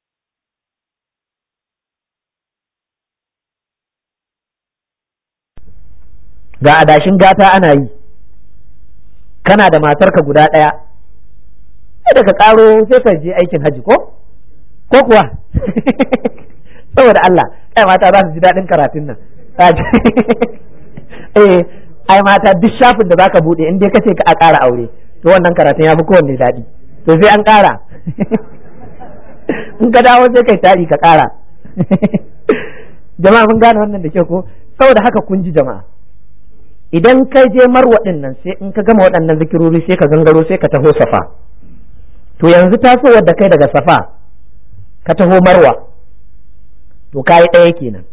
Ga adashin gata ana yi, kana da matarka guda ɗaya, sai da ka ƙaro sai ka je aikin hajji ko? Ko kuwa? Saboda Allah, ai mata za su ji daɗin karatun nan. Eh, ai mata duk shafin da zaka buɗe in dai ka ce ka a ƙara aure, to wannan karatun ya fi kowanne daɗi. To sai an ƙara. In ka dawo sai kai tari ka ƙara. Jama'a mun gane wannan da ke ko? Saboda haka kun ji jama'a. Idan kai je marwa ɗin nan sai in ka gama waɗannan zikirori sai ka gangaro sai ka taho safa. To yanzu tasowar da kai daga safa ka taho marwa, to kayi ɗaya kenan.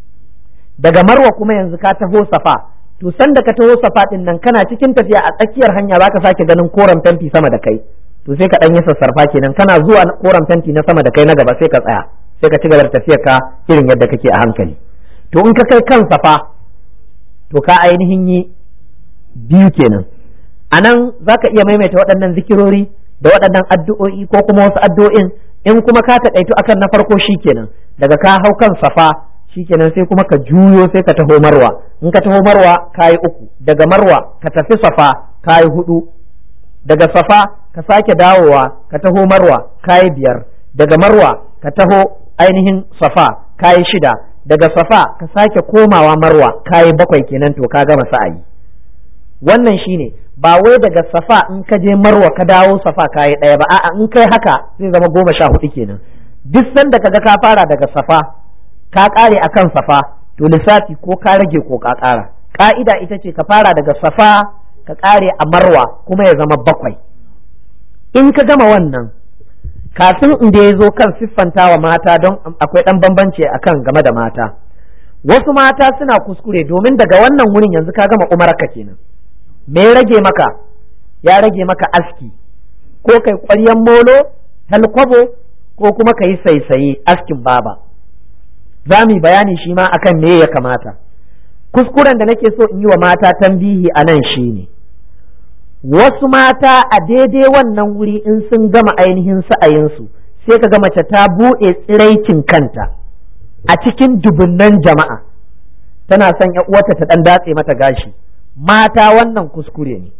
Daga marwa kuma yanzu ka taho safa, to sanda ka taho safa ɗin nan kana cikin tafiya a tsakiyar hanya za ka sake ganin koren fenti sama da kai, to sai ka ɗan yi sassarfa kenan, kana zuwa koren fenti na sama da kai na gaba sai ka tsaya, sai ka ci gaba da tafiyar ka irin yadda kake a hankali. To in ka kai kan safa, to ka ainihin yi biyu kenan. A nan za ka iya maimaita waɗannan zikirori da waɗannan addu'o'i ko kuma wasu addu'o'in. In kuma ka taƙaitu akan na farko shi kenan, daga ka hau kan safa shi kenan sai kuma ka juyo sai ka taho marwa. In ka taho marwa ka yi uku, daga marwa ka tafi safa ka yi hudu, daga safa ka sake dawowa ka taho marwa ka yi biyar, daga marwa ka taho ainihin safa ka yi shida, daga safa ka sake komawa marwa ka yi bakwai kenan, to ka gama sa'ayi. Wannan shine ba wai daga safa in ka je marwa ka dawo safa ka yi ɗaya ba, a'a in kai haka zai zama goma sha hudu kenan. Duk sanda kaga ka fara daga safa ka ƙare akan safa, to lissafi ko ka rage ko ka ƙara. Ka'ida ita ce ka fara daga safa ka ƙare a marwa kuma ya zama bakwai. In ka gama wannan, kafin inda ya zo kan siffantawa mata, don akwai ɗan bambanci akan game da mata. Wasu mata suna kuskure, domin daga wannan wurin yanzu ka gama umarka kenan. Me ya rage maka? Ya rage maka aski, ko kai ƙwaryan molo, talkwabo, ko kuma ka yi saisaye askin baba. Za mu yi bayani shi ma akan me ya kamata. Kuskuren da nake so in yi wa mata tambihi a nan shi ne, wasu mata a daidai wannan wuri in sun gama ainihin sa'ayinsu, sai ka ga mace ta buɗe tsiraicin kanta a cikin dubunnan jama'a, tana son ya uwarta ta ɗan datse mata gashi. Mata wannan kuskure ne.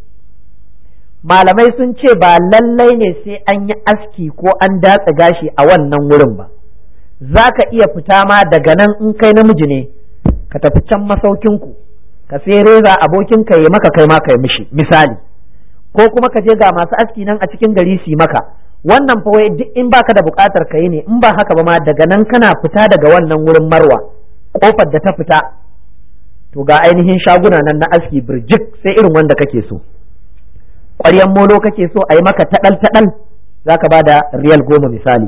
Malamai sun ce ba lallai ne sai an yi aski ko an datse gashi a wannan wurin ba. Za ka iya fita ma daga nan in kai namiji ne, ka tafi can masaukinku, ka sai reza abokinka ya maka kai ma kai mishi misali, ko kuma ka je ga masu aski nan a cikin gari su maka. Wannan fa wai duk in baka da bukatar ka yi ne, in ba haka ba ma daga nan kana fita daga wannan wurin marwa, kofar da ta fita, to ga ainihin shaguna nan na aski birjik sai irin wanda kake so. Ƙwaryan molo kake so a yi maka taɗal taɗal, za ka ba da riyal goma misali.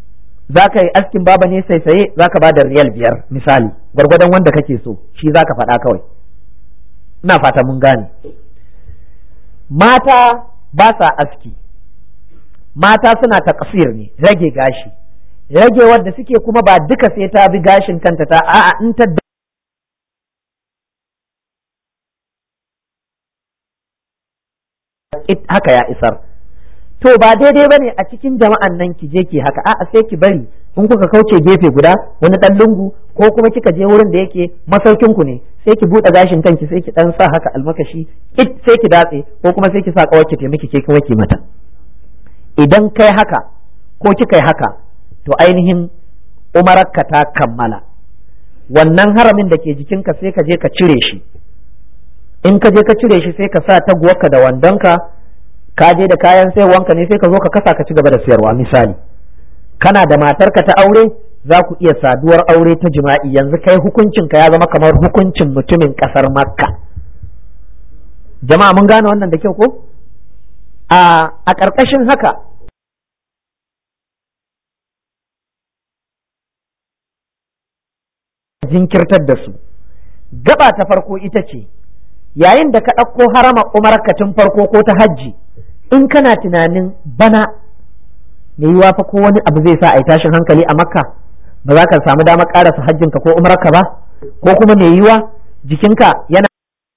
Za ka yi askin baba ne sai saye, za ka ba da riyal biyar misali, gwargwadon wanda kake so shi za ka faɗa kawai. Ina fata mun gane. Mata ba sa aski, mata suna taƙasir ne, rage gashi. Rage wadda suke kuma ba duka sai ta bi gashin kanta ta, a'a in ta haka ya isar. To ba daidai bane a cikin jama'an nan ki je ki haka, a'a sai ki bari in kuka kauce gefe guda wani dan lungu ko kuma kika je wurin da yake masaukin ku ne sai ki buɗe gashin kanki sai ki dan sa haka almakashi kit sai ki datse ko kuma sai ki sa kawai ki taimaki ke kuma ki mata. Idan kai haka ko kika yi haka to ainihin umararka ta kammala. Wannan haramin da ke jikinka sai ka je ka cire shi, in ka je ka cire shi sai ka sa taguwarka da wandonka, ka je da kayan sayarwanka ne sai ka zo ka kasa ka ci gaba da sayarwa. Misali kana da matarka ta aure za ku iya saduwar aure ta jima'i, yanzu kai hukuncinka ya zama kamar hukuncin mutumin kasar Makka. Jama'a mun gane wannan da kyau ko? a a ƙarƙashin haka jinkirtar da su. Gaba ta farko ita ce yayin da ka ɗauko harama umarka tun farko ko ta hajji, in kana tunanin bana mai yiwa fa ko wani abu zai sa a yi tashin hankali a Makka ba za ka samu damar ƙarasa hajjinka ko umarka ba, ko kuma mai yiwa jikinka yana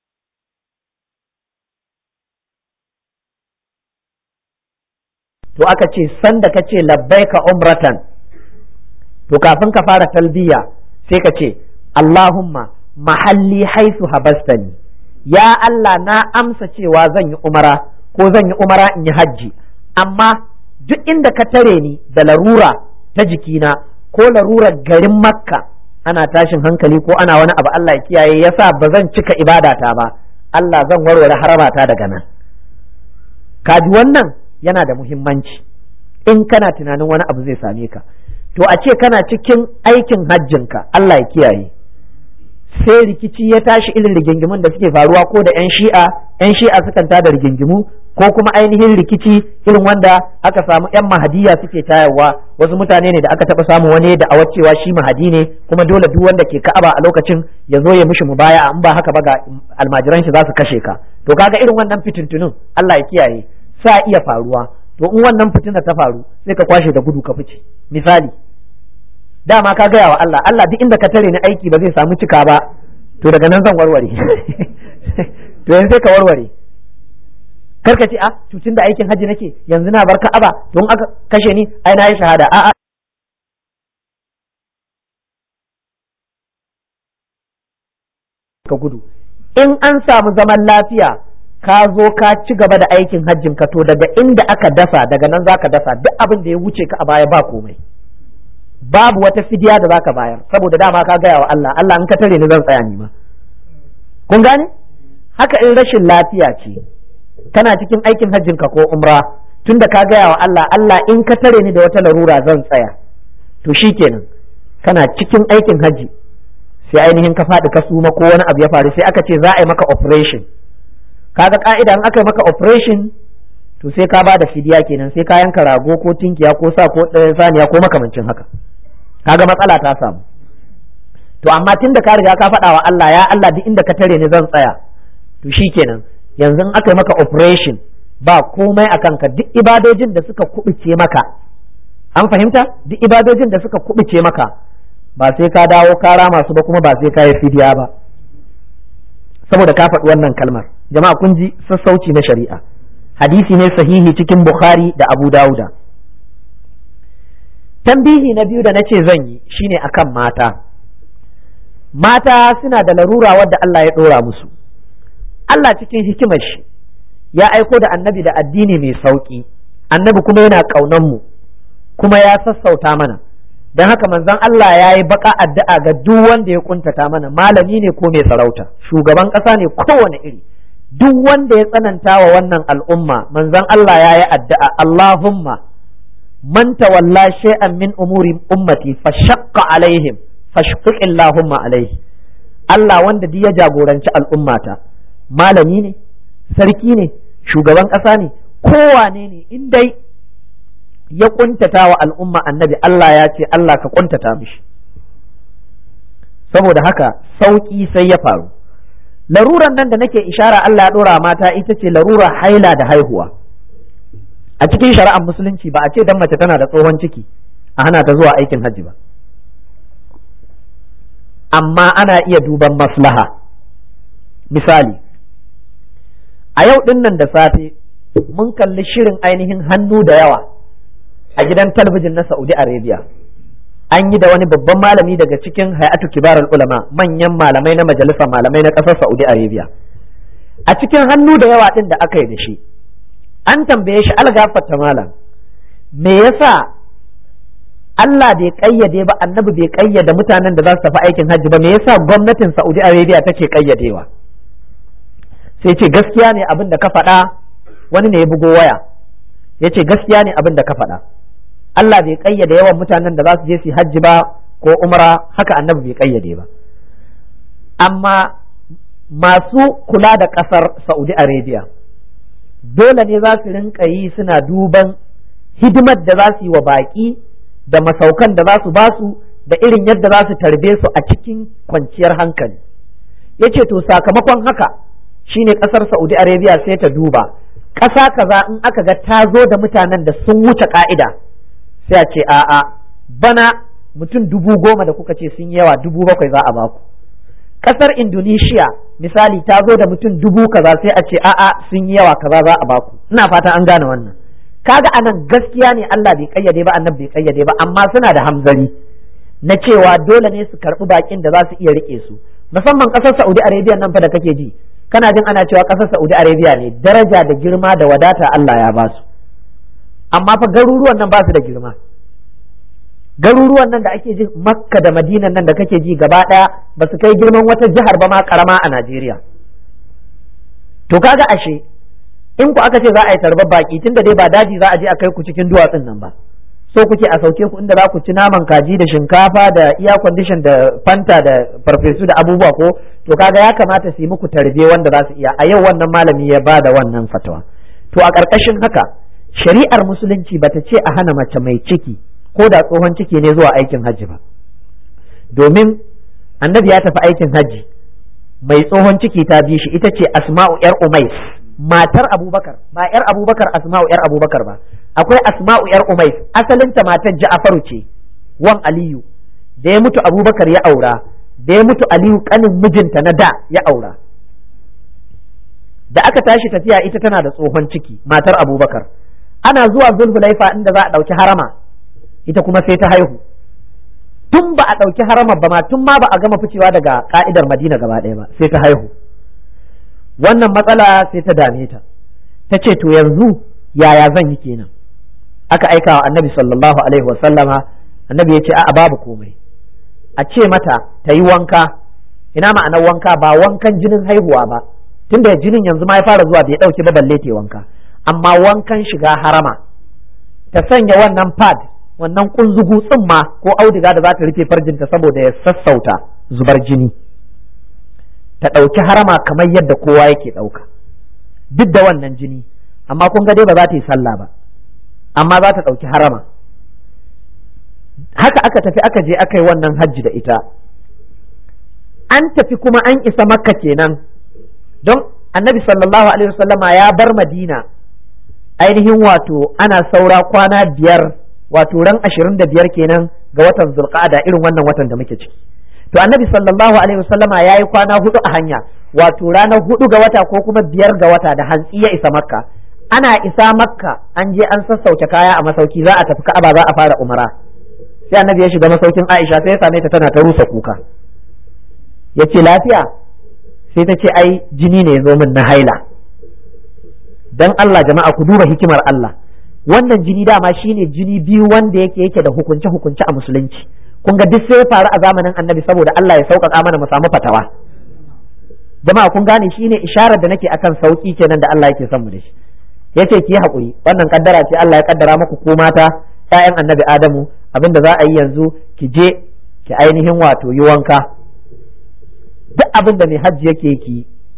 to aka ce sanda ka ce labbaika umratan, to kafin ka fara talbiya sai ka ce Allahumma mahalli haisu habastani, ya Allah na amsa cewa zan yi umara ko zan yi umara in yi hajji, amma duk inda ka tare ni da larura ta jikina ko larurar garin Makka ana tashin hankali ko ana wani abu Allah ya kiyaye yasa ba zan cika ibadata ba, Allah zan warware haramata daga nan. Kaji wannan yana da muhimmanci in kana tunanin wani abu zai same ka. To a ce kana cikin aikin hajjinka Allah ya kiyaye sai rikici ya tashi irin rigingimun da suke faruwa ko da 'yan shi'a 'yan shi'a sukan tada rigingimu ko kuma ainihin rikici irin wanda aka samu 'yan mahadiya suke tayarwa. Wasu mutane ne da aka taɓa samu wani da cewa shi mahadi ne kuma dole duk wanda ke Ka'aba a lokacin ya zo ya mishi mubaya, in ba haka ba ga almajiran shi za su kashe ka. To kaga irin wannan fitintunun Allah ya kiyaye sa iya faruwa. To in wannan fitina ta faru sai ka kwashe da gudu ka fice. Misali dama ka gaya wa Allah, Allah duk inda ka tare ni aiki ba zai samu cika ba, to daga nan zan warware. To yanzu sai ka warware, karka ce a tutun da aikin hajji nake yanzu na bar Ka'aba don aka kashe ni ai na yi shahada. A'a, ka gudu. In an samu zaman lafiya ka zo ka ci gaba da aikin hajjin ka, to daga inda aka dasa daga nan zaka dasa. Duk abin da ya wuce ka a baya ba komai, babu wata fidiya da zaka bayar, saboda dama ka gaya wa Allah, Allah in ka tare ni zan tsaya ni ma. Kun gane? Haka in rashin lafiya ce kana cikin aikin hajjin ka ko umra, tunda ka gaya wa Allah, Allah in ka tare ni da wata larura zan tsaya, to shikenan kana cikin aikin hajji sai ainihin ka faɗi ka suma ko wani abu ya faru sai aka ce za a yi maka operation. Kaga ka'ida in aka yi maka operation to sai ka ba da fidiya kenan, sai ka yanka rago ko tinkiya ko sa ko ɗayan saniya ko makamancin haka. Kaga matsala ta samu. To amma tun da ka riga ka faɗa wa Allah, ya Allah duk inda ka tare ni zan tsaya, to shikenan yanzu aka yi maka operation ba komai a kanka. Duk ibadojin da suka kubuce maka, an fahimta, duk ibadojin da suka kubuce maka ba sai ka dawo ka rama su ba, kuma ba sai ka yi fidiya ba, saboda ka faɗi wannan kalmar. Jama'a kun ji sassauci na shari'a. Hadisi ne sahihi cikin Bukhari da Abu Dawuda. Tambihi na biyu da nace zan yi shine akan mata. Mata suna da larura wadda Allah ya ɗora musu. Allah cikin hikimar shi ya aiko da annabi da addini mai sauki. Annabi kuma yana ƙaunan mu kuma ya sassauta mana. Don haka manzon Allah ya yi baka addu'a ga duk wanda ya kuntata mana, malami ne ko mai sarauta, shugaban ƙasa ne kowane iri. Duk wanda ya tsananta wa wannan al'umma, manzon Allah ya yi addu'a, Allahumma man tawalla shay'an min umuri ummati fa shaqqa alaihim fashqiq Allahumma alaihi. Allah wanda duk ya jagoranci al'ummata, malami ne, sarki ne, shugaban ƙasa ne, kowane ne, in dai ya kuntata wa al'umma annabi, Allah ya ce Allah ka kuntata mishi. Saboda haka sauki sai ya faru. Laruran nan da nake ishara Allah ya dora mata ita ce larura haila da haihuwa. A cikin shari'ar musulunci ba a ce dan mace tana da tsohon ciki a hana ta zuwa aikin hajji ba, amma ana iya duban maslaha. Misali, a yau din nan da safe mun kalli shirin ainihin hannu da yawa a gidan talabijin na Saudi Arabia. an yi da wani babban malami daga cikin hay'atu kibarul ulama, manyan malamai na majalisar malamai na ƙasar Saudi Arabia. A cikin hannu da yawa ɗin da aka yi da shi, an tambaye shi algafarta malam, me yasa Allah bai kayyade ba, annabi bai kayyade mutanen da za su tafi aikin hajji ba, me yasa gwamnatin Saudi Arabia take kayyadewa? Sai ce gaskiya ne abin da ka faɗa, wani ne ya bugo waya ya ce gaskiya ne abin da ka faɗa, Allah bai kayyade yawan mutanen da za su je su hajji ba ko umra, haka annabi bai kayyade ba. Amma masu kula da ƙasar Saudi Arabia dole ne za su rinka yi suna duban hidimar da za su yi wa baƙi da masaukan da za su ba su da irin yadda za su tarbe su a cikin kwanciyar hankali. Ya ce to sakamakon haka shine ƙasar Saudi Arabia sai ta duba ƙasa kaza in aka ga ta zo da mutanen da sun wuce ƙa'ida, sai a ce a'a bana mutum dubu goma da kuka ce sun yawa, dubu bakwai za a baku. Ƙasar Indonesia misali ta zo da mutum dubu kaza, sai a ce a'a sun yawa kaza za a baku. Ina fatan an gane wannan. Kaga anan gaskiya ne Allah bai kayyade ba, annabi bai kayyade ba, amma suna da hamzari na cewa dole ne su karɓi bakin da za su iya rike su. Musamman ƙasar Saudi Arabia nan fa da kake ji, kana jin ana cewa ƙasar Saudi Arabia ne daraja da girma da wadata Allah ya ba su, amma fa garuruwan nan ba su da girma. Garuruwan nan da ake ji Makka da Madina nan da kake ji gaba ɗaya ba su kai girman wata jihar ba ma karama a Najeriya. To kaga ashe in ku aka ce za a yi tarbar baki, tunda dai ba daji za a je a kai ku cikin duwatsun nan ba, so kuke a sauke ku inda za ku ci naman kaji da shinkafa da iya condition da fanta da farfesu da abubuwa ko, to kaga ya kamata su yi muku tarbe wanda za su iya. A yau wannan malami ya ba da wannan fatawa. To a ƙarƙashin haka shari'ar musulunci bata ce a hana mace mai ciki ko da tsohon ciki ne zuwa aikin hajji ba, domin annabi ya tafi aikin hajji mai tsohon ciki ta bi shi, ita ce Asma'u yar Umais, matar Abubakar, ba yar Abubakar Asma'u yar Abubakar ba, akwai Asma'u yar Umais, asalinta matar Ja'faru ce wan Aliyu, da ya mutu Abubakar ya aura, da ya mutu Aliyu kanin mijinta na da ya aura. Da aka tashi tafiya ita tana da tsohon ciki, matar Abubakar, ana zuwa Zulhulaifa inda za a ɗauki harama, ita kuma sai ta haihu. Tun ba a ɗauki harama ba ma, tun ma ba a gama ficewa daga ka'idar Madina gaba ɗaya ba, sai ta haihu. Wannan matsala sai ta dame ta, ta ce to yanzu yaya zan yi kenan? Aka aika wa annabi sallallahu alaihi wa sallama, annabi ya ce a'a babu komai, a ce mata ta yi wanka. Ina ma'anar wanka? Ba wankan jinin haihuwa ba, tunda jinin yanzu ma ya fara zuwa bai ɗauke ba balle ta wanka, amma wankan shiga harama. Ta sanya wannan pad, wannan kunzugu tsumma ko auduga da za ta rufe farjinta saboda ya sassauta zubar jini, ta ɗauki harama kamar yadda kowa yake ɗauka duk da wannan jini, amma kun ga dai ba za ta yi sallah ba, amma za ta ɗauki harama. Haka aka tafi aka je aka yi wannan hajji da ita. An tafi kuma an isa Makka kenan, don annabi sallallahu alaihi wasallama ya bar Madina ainihin wato ana saura kwana biyar, wato ran ashirin da biyar kenan ga watan Zulqa'ada, irin wannan watan da muke ciki. To annabi sallallahu alaihi wasallama ya yi kwana hudu a hanya, wato ranar hudu ga wata ko kuma biyar ga wata da hantsi ya isa Makka. Ana isa Makka an je an sassauce kaya a masauki, za a tafi Ka'aba, za a fara umara. Sai annabi ya shiga masaukin Aisha, sai ya same ta tana ta rusa kuka. Ya ce lafiya? Sai ta ce ai jini ne ya zo min na haila. Dan Allah jama'a ku duba hikimar Allah. Wannan jini dama shine jini biyu wanda yake yake da hukunce hukunce a musulunci. Kun ga duk sai ya faru a zamanin annabi saboda Allah ya sauƙaƙa mana mu samu fatawa. Jama'a kun gane, shine isharar da nake akan sauki kenan da Allah yake son mu da shi. Yace ki yi haƙuri, wannan kaddara ce Allah ya kaddara muku ko mata ƴaƴan annabi Adamu, abinda za a yi yanzu ki je ki ainihin wato yi wanka. Duk abin da mai hajji yake ki,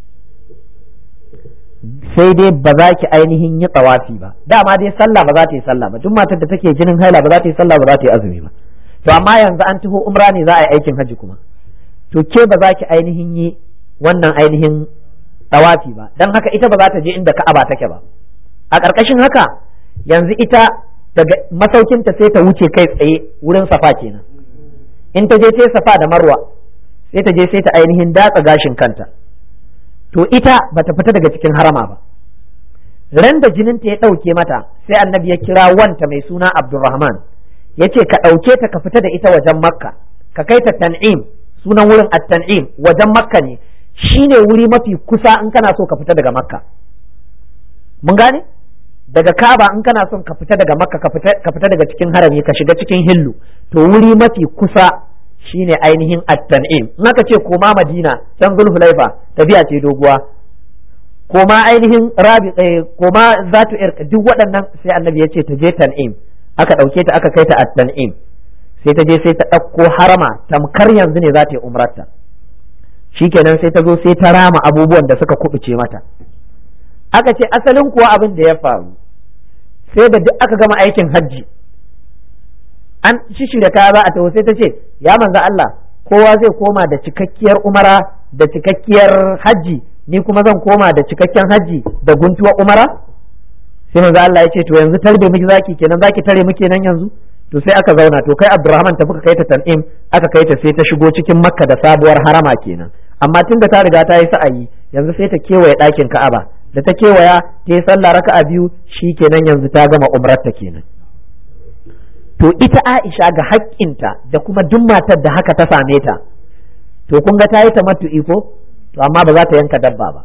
sai dai ba za ki ainihin yi tsawafi ba. Dama dai sallah ba za ta yi sallah ba, duk matar da take jinin haila ba za ta yi sallah ba za ta yi azumi ba. To amma yanzu an taho umra ne za a yi aikin hajji kuma, to ke ba za ki ainihin yi wannan ainihin tsawafi ba, don haka ita ba za ta je inda Ka'aba take ba. A ƙarƙashin haka yanzu ita daga masaukinta sai ta wuce kai tsaye wurin Safa kenan. In ta je ta Safa da Marwa, sai ta je sai ta ainihin datsa gashin kanta. To ita bata fita daga cikin harama ba. Ran da jininta ya ɗauke mata, sai annabi ya kira wanta mai suna Abdurrahman, yace ka ɗauke ta ka fita da ita wajen makka ka kai ta Tan'im, sunan wurin at-Tan'im wajen makka ne, shine wuri mafi kusa in kana so ka fita daga makka. Mun gane? Daga Kaaba in kana son ka fita daga makka ka fita ka fita daga cikin harami ka shiga cikin hillu, to wuri mafi kusa shine ainihin at-Tan'im. In aka ce koma Madina can Zulhulaifa tafiya ce doguwa, koma ainihin Rabi eh, koma Zatu Irq, duk waɗannan sai Annabi ya ce ta je Tan'im. Aka ɗauke ta aka kai ta at-Tan'im, sai ta je sai ta ɗauko harama tamkar yanzu ne za ta yi umrarta. Shikenan sai ta zo sai ta rama abubuwan da suka kubuce mata. Aka ce asalin kuwa abin da ya faru sai da duk aka gama aikin hajji an shishirya kaya za a taho, sai ta ce ya manzo Allah, kowa zai koma da cikakkiyar umara da cikakkiyar hajji, ni kuma zan koma da cikakken hajji da guntuwar umara? Sai manzo Allah ya ce to yanzu tarbe miki zaki kenan, zaki tare miki nan yanzu? To sai aka zauna, to kai Abdurrahman tafi ka kai ta Tan'im, aka kai ta sai ta shigo cikin Makka da sabuwar harama kenan. Amma tunda ta riga ta yi sa'ayi, yanzu sai ta kewaye ɗakin Ka'aba, da ta kewaya ta yi sallah raka'a biyu, shikenan yanzu ta gama umrarta kenan. To ita Aisha ga haƙƙinta da kuma duk matar da haka ta same ta, to kun ga ta yi tamattu'i ko? To amma ba za ta yanka dabba ba.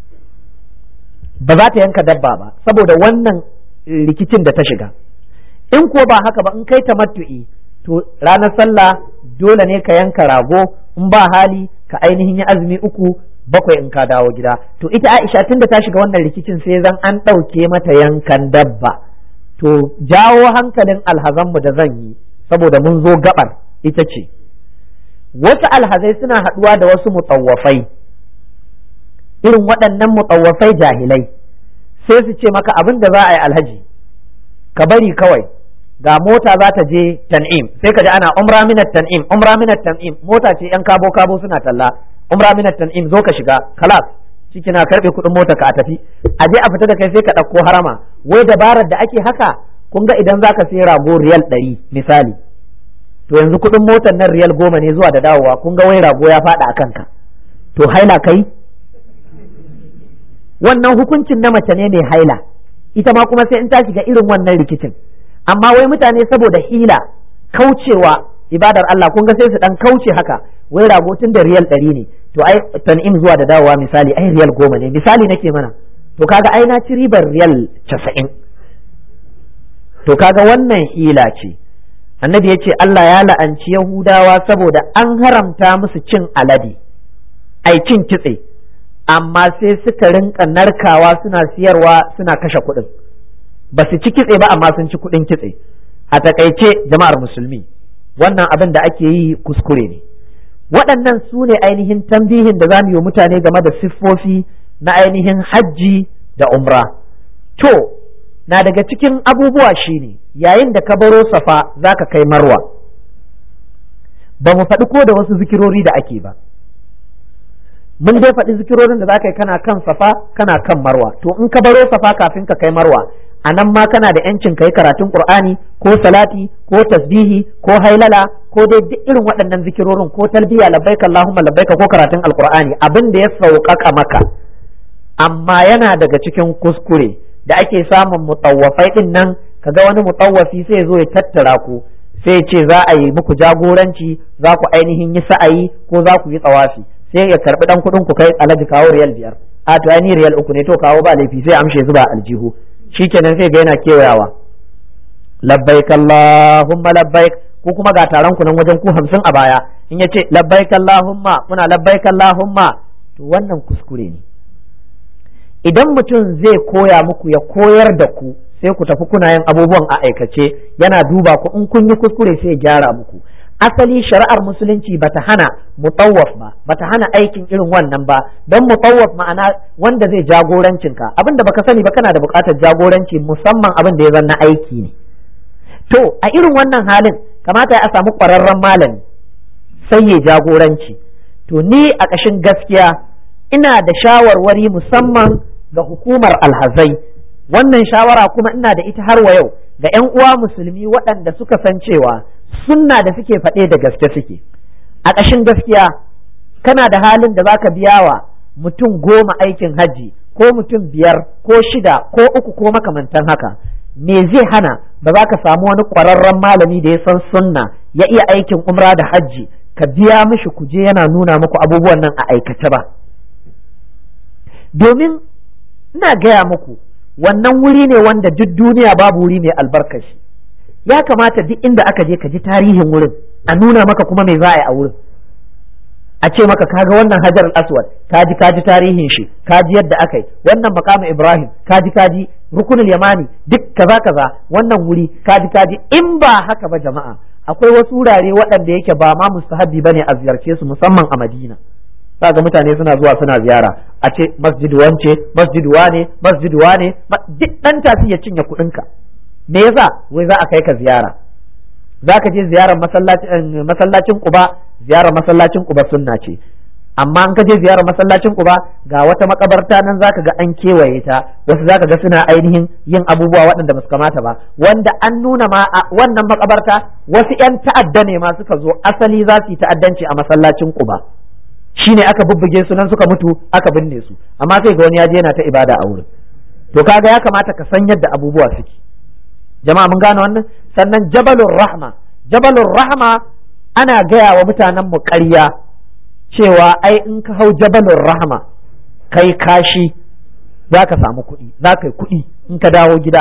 Ba za ta yanka dabba ba saboda wannan rikicin da ta shiga. In ko ba haka ba, in kai tamattu'i to ranar sallah dole ne ka yanka rago, in ba hali ka ainihin yi azumi uku bakwai in ka dawo gida. To ita Aisha tunda ta shiga wannan rikicin sai zan an ɗauke mata yankan dabba. To jawo hankalin alhazanmu da zan yi saboda mun zo gabar ita ce, wasu alhazai suna haɗuwa da wasu mutawafai, irin waɗannan mutawafai jahilai, sai su ce maka abin da za a yi alhaji ka bari kawai, ga mota za ta je Tan'im, sai ka ji ana umra minat Tan'im, umra minat Tan'im, mota ce yan kabo kabo suna talla, umra minat Tan'im, zo ka shiga kalas, ciki na karbe kuɗin mota ka a tafi, a je a fita da kai sai ka ɗauko harama. Wai dabarar da ake haka, kun ga idan zaka sai rago riyal ɗari misali, to yanzu kuɗin motar nan riyal goma ne zuwa da dawowa, kun ga wai rago ya faɗa a kanka, to haila kai? Wannan hukuncin na mace ne mai haila, ita ma kuma sai in ta shiga irin wannan rikicin. Amma wai mutane saboda hila kaucewa ibadar Allah, kun ga sai su dan kauce haka, wai rago tun da riyal ɗari ne, to ai Tan'im zuwa da dawowa misali ai riyal goma ne, misali nake mana, to kaga ai na ci ribar riyal casa'in. To kaga wannan hila ce. Annabi ya ce Allah ya la'anci Yahudawa saboda an haramta musu cin alade, ai cin kitse, amma sai suka rinka narkawa suna siyarwa suna kashe kuɗin. Ba su ci kitse ba amma sun ci kuɗin kitse. A takaice jama'ar musulmi, wannan abin da ake yi kuskure ne. Waɗannan su ne ainihin tambihin da za mu yi mutane game da siffofi na ainihin hajji da umra. To, na daga cikin abubuwa shine yayin da ka baro safa za ka kai marwa, ba mu faɗi ko da wasu zikirori da ake ba. Mun dai faɗi zikirorin da za ka yi kana kan safa kana kan marwa. To in ka baro safa kafin ka kai marwa, a nan ma kana da yancin ka yi karatun Qur'ani ko salati ko tasbihi ko hailala ko dai duk irin waɗannan zikirorin ko talbiya labbaika Allahumma labbaika ko karatun Alqur'ani, abin da ya sauƙaƙa maka. Amma yana daga cikin kuskure da ake samun mutawwafai din nan, kaga wani mutawwafi sai zo ya tattara ku sai ce za a yi muku jagoranci, za ku ainihin yi sa'ayi ko za ku yi tsawafi, sai ya karbi dan kuɗin ku kai alaji kawo riyal biyar, a to ai riyal uku ne, to kawo ba laifi, sai amshe zuba aljihu, shikenan sai ga yana kewayawa labbaik Allahumma labbaik, ko kuma ga taron ku nan wajen ku hamsin a baya, in yace labbaik Allahumma kuna labbaik Allahumma, to wannan kuskure ne. Idan mutum zai koya muku ya koyar da ku, sai ku tafi kuna yin abubuwan a aikace, yana duba ku, in kun yi kuskure sai ya gyara muku. Asali shari'ar musulunci bata hana mutawwaf ba, bata hana aikin irin wannan ba, don mutawwaf ma'ana wanda zai jagorancin ka, abinda baka sani ba kana da buƙatar jagoranci, musamman abin da ya zanna aiki ne. To a irin wannan halin kamata a samu ƙwararren malami sai ya jagoranci. To ni a ƙashin gaskiya ina da shawarwari musamman ga hukumar alhazai, wannan shawara kuma ina da ita har wa yau ga 'yan uwa musulmi waɗanda suka san cewa sunna da suke faɗe da gaske suke. A ƙashin gaskiya kana da halin da zaka biya wa mutum goma aikin hajji ko mutum biyar ko shida ko uku ko makamantan haka, me zai hana ba za ka samu wani ƙwararren malami da ya san sunna ya iya aikin umra da hajji ka biya mishi kuje yana nuna muku abubuwan nan a aikace ba? Domin ina gaya muku wannan wuri ne wanda duk duniya babu wuri mai albarkashi. Ya kamata duk inda aka je ka ji tarihin wurin, a nuna maka kuma me za a yi a wurin, a ce maka kaga wannan hajar al-aswad kaji kaji tarihin shi, kaji yadda aka yi wannan makamu ibrahim, kaji kaji rukunul yamani, duk kaza kaza wannan wuri kaji kaji. In ba haka ba jama'a, akwai wasu wurare waɗanda yake ba ma mustahabi bane a ziyarce su, musamman a Madina. Kaga mutane suna zuwa suna ziyara, a ce masjid wance, masjid wane, masjid wane, duk dan tasi ya cinye kuɗinka. Me yasa? Wai za a kai ka ziyara, za ka je ziyarar masallacin Quba. Ziyarar masallacin Quba sunna ce, amma an ka je ziyarar masallacin Quba ga wata makabarta nan zaka ga an kewaye ta, wasu zaka ga suna ainihin yin abubuwa waɗanda ba su kamata ba, wanda an nuna ma a wannan makabarta wasu ƴan ta'adda ne ma suka zo asali za su yi ta'addanci a masallacin Quba, shine aka bubbuge su nan suka mutu aka binne su, amma sai ga wani ya je yana ta ibada a wurin. To kaga ya kamata ka san yadda abubuwa suke. Jama'a mun gane wannan. Sannan Jabalur Rahma, Jabalur Rahma ana gaya wa mutanen mu ƙarya cewa ai in ka hau Jabalur Rahma kai kashi za ka samu kuɗi, za ka yi kuɗi in ka dawo gida.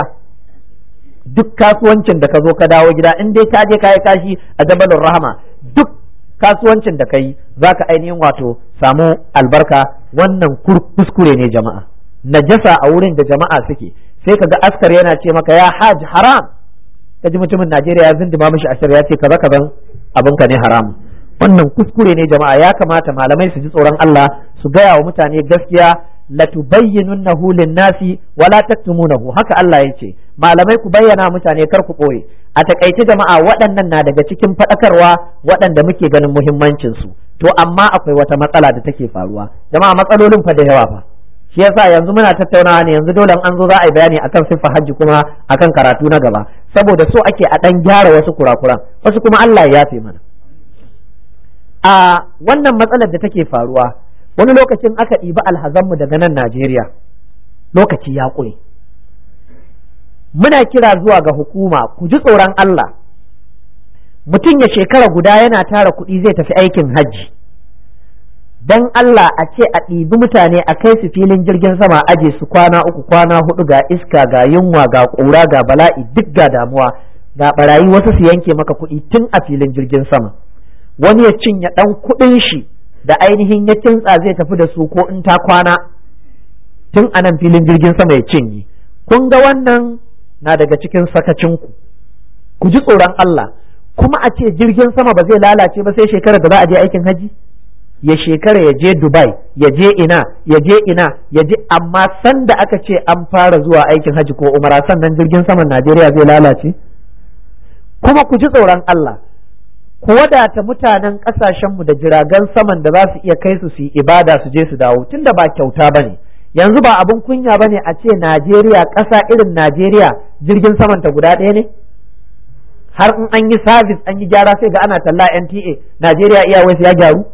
Duk kasuwancin da ka zo ka dawo gida, in dai ka je ka yi kashi a Jabalur Rahma, duk kasuwancin da ka yi za ka ainihin wato samu albarka. Wannan kuskure ne jama'a, najasa a wurin da jama'a suke. Sai ka ga askar yana ce maka ya hajj haram, ka ji mutumin Najeriya ya zindima mishi ashar ya ce kaza kazan abinka ne haram. Wannan kuskure ne jama'a, ya kamata malamai su ji tsoron Allah, su gaya wa mutane gaskiya. Latubayyinunnahu lin-nasi wa la taktumunahu, haka Allah ya ce, malamai ku bayyana mutane kar ku ɓoye. A takaice jama'a, waɗannan na daga cikin faɗakarwa waɗanda muke ganin muhimmancin su. To amma akwai wata matsala da take faruwa jama'a, matsalolin fa da yawa fa. Shi yasa yanzu muna tattaunawa ne, yanzu dole an zo za a yi bayani akan siffar hajji kuma akan karatu na gaba, saboda so ake a ɗan gyara wasu kurakuran, wasu kuma Allah ya yafe mana. A wannan matsalar da take faruwa, wani lokacin aka ɗibi alhazanmu daga nan Najeriya, lokaci ya ƙure. Muna kira zuwa ga hukuma, ku ji tsoron Allah. Mutum ya shekara guda yana tara kuɗi zai tafi aikin hajji, dan Allah a ce a ɗibi mutane a kai su filin jirgin sama, aje su kwana uku kwana hudu, ga iska ga yunwa ga ƙura ga bala'i duk ga damuwa, ga barayi wasu su yanke maka kuɗi tun a filin jirgin sama, wani ya cinye ɗan kuɗin shi da ainihin ya kintsa zai tafi da su ko in ta kwana tun a nan filin jirgin sama ya cinye. Kun ga wannan na daga cikin sakacinku, ku ji tsoron Allah. Kuma a ce jirgin sama ba zai lalace ba sai shekarar da za a je aikin haji, ya shekara ya je Dubai, ya je ina ya je ina ya je, amma sanda aka ce an fara zuwa aikin haji ko umara sannan jirgin saman Najeriya zai lalace. Kuma ku ji tsoron Allah, ku wadata mutanen kasashenmu da jiragen saman da za su iya kai su su yi ibada su je su dawo, tunda ba kyauta bane. Yanzu ba abin kunya bane a ce Najeriya, ƙasa irin Najeriya, jirgin saman ta guda ɗaya ne, har in an yi sabis an yi gyara sai ga ana talla N T A, Najeriya Airways ya gyaru.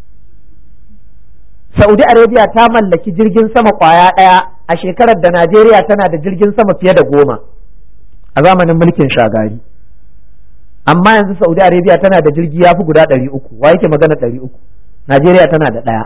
Saudi Arabia ta mallaki jirgin sama kwaya ɗaya a shekarar da Najeriya tana da jirgin sama fiye da goma a zamanin mulkin Shagari. Amma yanzu Saudi Arabia tana da jirgi ya fi guda ɗari uku, wa yake magana ɗari uku? Najeriya tana da ɗaya.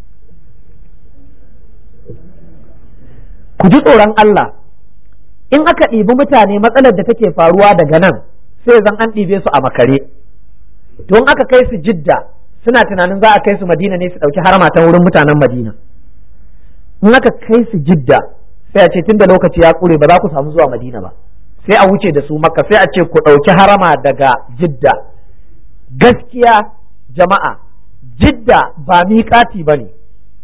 Ku ji tsoron Allah, in aka ɗibi mutane matsalar da take faruwa daga nan sai zan an ɗibe su a makare. Don aka kai su Jidda suna tunanin za a kai su Madina ne su ɗauki harama ta wurin mutanen Madina. In aka kai su Jidda sai a ce tun da lokaci ya ƙure ba za ku samu zuwa Madina ba, sai a wuce da su Makka, sai a ce ku ɗauki harama daga Jidda. Gaskiya jama'a, Jidda ba miƙati ba ne.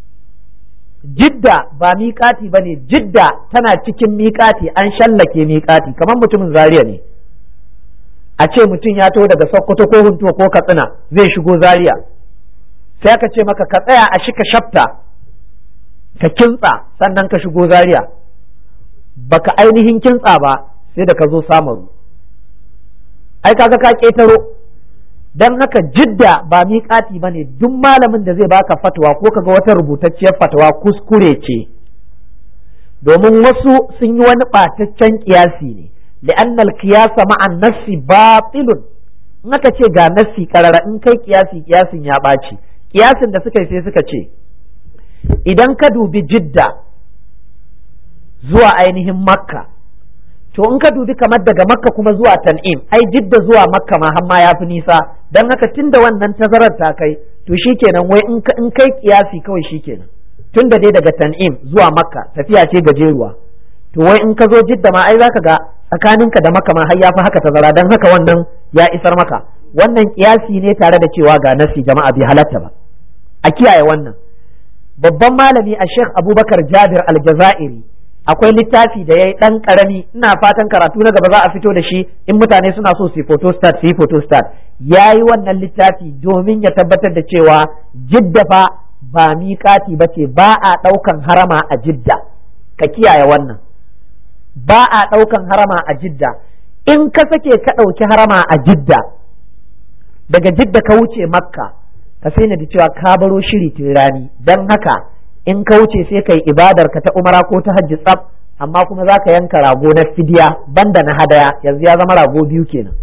Jidda ba miƙati ba ne, Jidda tana cikin miƙati, an shallake miƙati, kamar mutumin Zaria ne. A ce mutum ya taho daga Sokoto ko Huntuwa ko Katsina zai shigo Zaria, sai aka ce maka ka tsaya a shika shafta ka kintsa sannan ka shigo Zaria, baka ainihin kintsa ba sai da ka zo Samaru, ai kaga ka ƙetaro. Don haka Jidda ba miƙati ba ne. Duk malamin da zai baka fatwa ko kaga wata rubutacciyar fatwa kuskure ce, domin wasu sun yi wani ɓataccen ƙiyasi ne. li'anna al-qiyas ma'a an-nassi batilun. in aka ce ga nassi karara in kai kiyasi kiyasin ya ɓaci. Kiyasin da suka yi sai suka ce idan ka dubi Jidda zuwa ainihin Makka, to in ka dubi kamar daga Makka kuma zuwa Tan'im, ai Jidda zuwa Makka ma har ma yafi nisa, dan haka tunda wannan tazarar ta kai to shikenan wai in in kai kiyasi kawai shikenan, tunda dai daga Tan'im zuwa Makka tafiya ce gajeruwa, to wai in ka zo Jidda ma ai zaka ga tsakaninka da Makka ma har yafi haka tazara, dan haka wannan ya isar maka. Wannan kiyasi ne tare da cewa ga nasi, jama'a bai halatta ba, a kiyaye wannan. Babban malami a Sheikh Abubakar Jabir Al-Jazairi akwai littafi da yayi dan karami, ina fatan karatu na gaba za a fito da shi in mutane suna so su yi photostat su yi photostat. Yayi wannan littafi domin ya tabbatar da cewa Jidda fa ba miƙati bace, ba a daukan harama a Jidda, ka kiyaye wannan, ba a daukan harama a Jidda. In ka sake ka dauki harama a Jidda, daga Jidda ka wuce Makka, ka sai na da cewa ka baro shiri tun rani, don haka in ka wuce sai ka yi ibadar ka ta umara ko ta hajji tsaf, amma kuma za ka yanka rago na fidiya banda na hadaya, yanzu ya zama rago biyu kenan.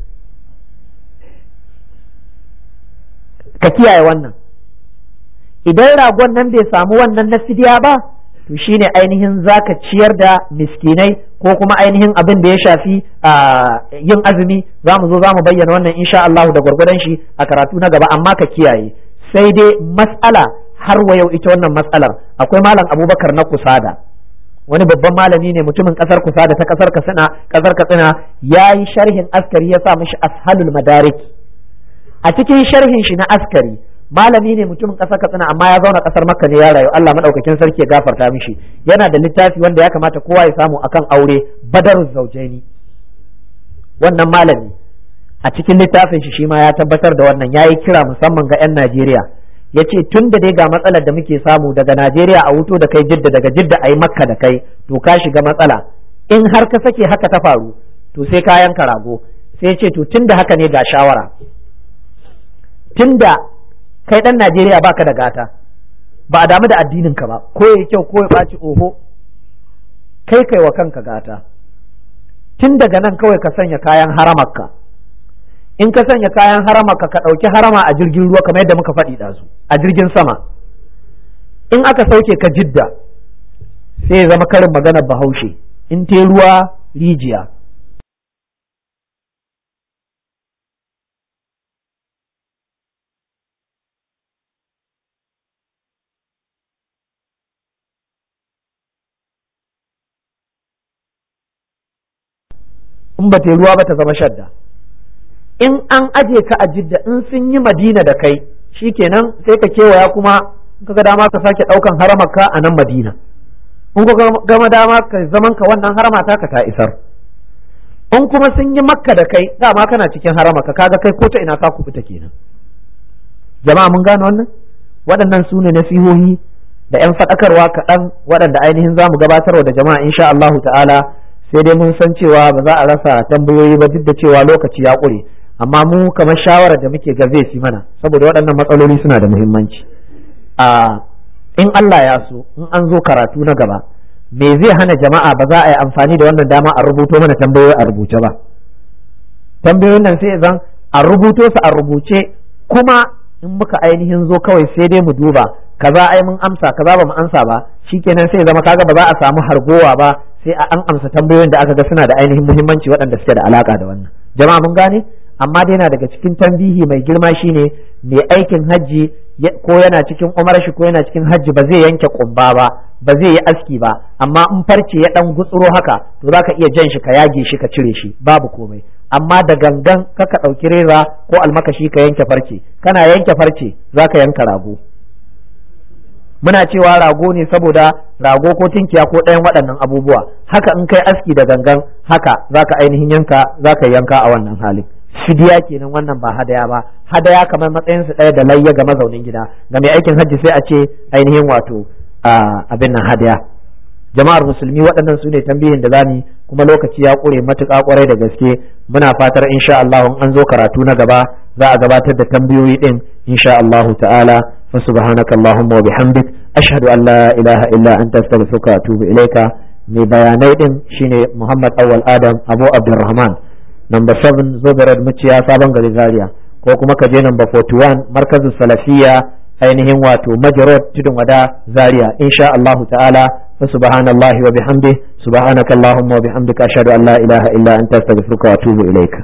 Ka kiyaye wannan. Idan ragon nan bai samu wannan na fidiya ba, to shine ainihin za ka ciyar da miskinai ko kuma ainihin abin da ya shafi yin azumi. Za mu zo za mu bayyana wannan insha Allah da gwargwadon shi a karatu na gaba, amma ka kiyaye. Sai dai mas'ala har wa yau ita wannan mas'alar, akwai malam Abubakar na Kusada, wani babban malami ne mutumin kasar Kusada ta kasar Katsina kasar Katsina yayi sharhin askari ya sa mishi Ashalul Madarik. A cikin sharhin shi na askari, malami ne mutumin kasar Katsina amma ya zauna kasar Makka ne ya rayu, Allah madaukakin sarki ya gafarta mishi. Yana da littafi wanda ya kamata kowa ya samu akan aure, Badaruz Zawjaini. Wannan malami a cikin littafin shi shi ma ya tabbatar da wannan, yayi kira musamman ga 'yan Najeriya, ya ce tun da dai ga matsalar da muke samu daga Najeriya a wuto da kai Jidda, daga Jidda a yi Makka da kai, to ka shiga matsala. In har ka sake haka ta faru to sai ka yanka rago. Sai ce to tun da haka ne ga shawara, tun da kai dan Najeriya baka da gata, ba a damu da addinin ka ba, ko ya kyau ko ya ɓaci oho, kai kai wa kanka gata. Tun daga nan kawai ka sanya kayan haramarka, in ka sanya kayan haramarka ka ɗauki harama a jirgin ruwa kamar yadda muka faɗi ɗazu, a jirgin sama. In aka sauke ka Jidda sai ya zama karin maganar Bahaushe, in te ruwa rijiya. In ba ta ruwa ba ta zama shadda. In an aje ka a Jidda, in sun yi Madina da kai shikenan sai ka kewaya kuma in ka ga dama ka sake daukan haramarka a nan Madina, in ka gama dama ka zaman ka wannan harama ta ka ta isar. In kuma sun yi Makka da kai, dama kana cikin haramarka, kaga kai ko ta ina ka kubuta kenan. Jama'a mun gane wannan? Waɗannan su ne nasihohi da 'yan faɗakarwa kaɗan waɗanda ainihin za mu gabatarwa da jama'a insha Allahu ta'ala. Sai dai mun san cewa ba za a rasa tambayoyi ba duk da cewa lokaci ya ƙure, amma mu kamar shawarar da muke ga zai fi mana, saboda waɗannan matsaloli suna da muhimmanci. A in Allah ya so in an zo karatu na gaba, me zai hana jama'a ba za a yi amfani da wannan dama a rubuto mana tambayoyi a rubuce ba? Tambayoyin nan sai zan a rubuto su a rubuce, kuma in muka ainihin zo kawai sai dai mu duba kaza ai mun amsa kaza ba mu amsa ba, shikenan sai zama kaga ba za a samu hargowa ba, sai a an amsa tambayoyin da aka ga suna da ainihin muhimmanci waɗanda suke da alaka da wannan. Jama'a mun gane? Amma dai yana daga cikin tambihi mai girma shine mai aikin hajji ko yana cikin umar shi ko yana cikin hajji ba zai yanke kumba ba, ba zai yi aski ba, amma in farce ya dan gutsuro haka to zaka iya jan shi ka yage shi ka cire shi, babu komai. Amma da gangan kaka ɗauki reza ko almakashi ka yanke farce, kana yanke farce zaka yanka rago. Muna cewa rago ne saboda rago ko tinkiya ko ɗayan waɗannan abubuwa, haka in kai aski da gangan haka zaka ainihin yanka, zaka yanka a wannan halin. Fidiya kenan, wannan ba hadaya ba. Hadaya kamar matsayin su ɗaya da layya ga mazaunin gida, ga mai aikin hajji sai a ce ainihin wato abin nan hadaya. Jama'ar musulmi, waɗannan su ne tambihin da zamu, kuma lokaci ya ƙure matuƙa ƙwarai da gaske. Muna fatar insha Allah in an zo karatu na gaba za a gabatar da tambayoyi din insha Allah ta'ala. فسبحانك اللهم وبحمدك أشهد أن لا إله إلا أنت أستغفرك وأتوب إليك. mai bayanai din shine Muhammad Awwal Adam Abu Abdulrahman, number seven Zoberad Muciya Sabon Gari Zaria, ko kuma ka je number forty-one Markazin Salafiya ainihin wato Majarot Tudun Wada Zaria. insha Allah ta'ala. subhanallahi wa bihamdihi subhanakallahumma wa bihamdika ashhadu an la ilaha illa anta astaghfiruka wa atubu ilaik.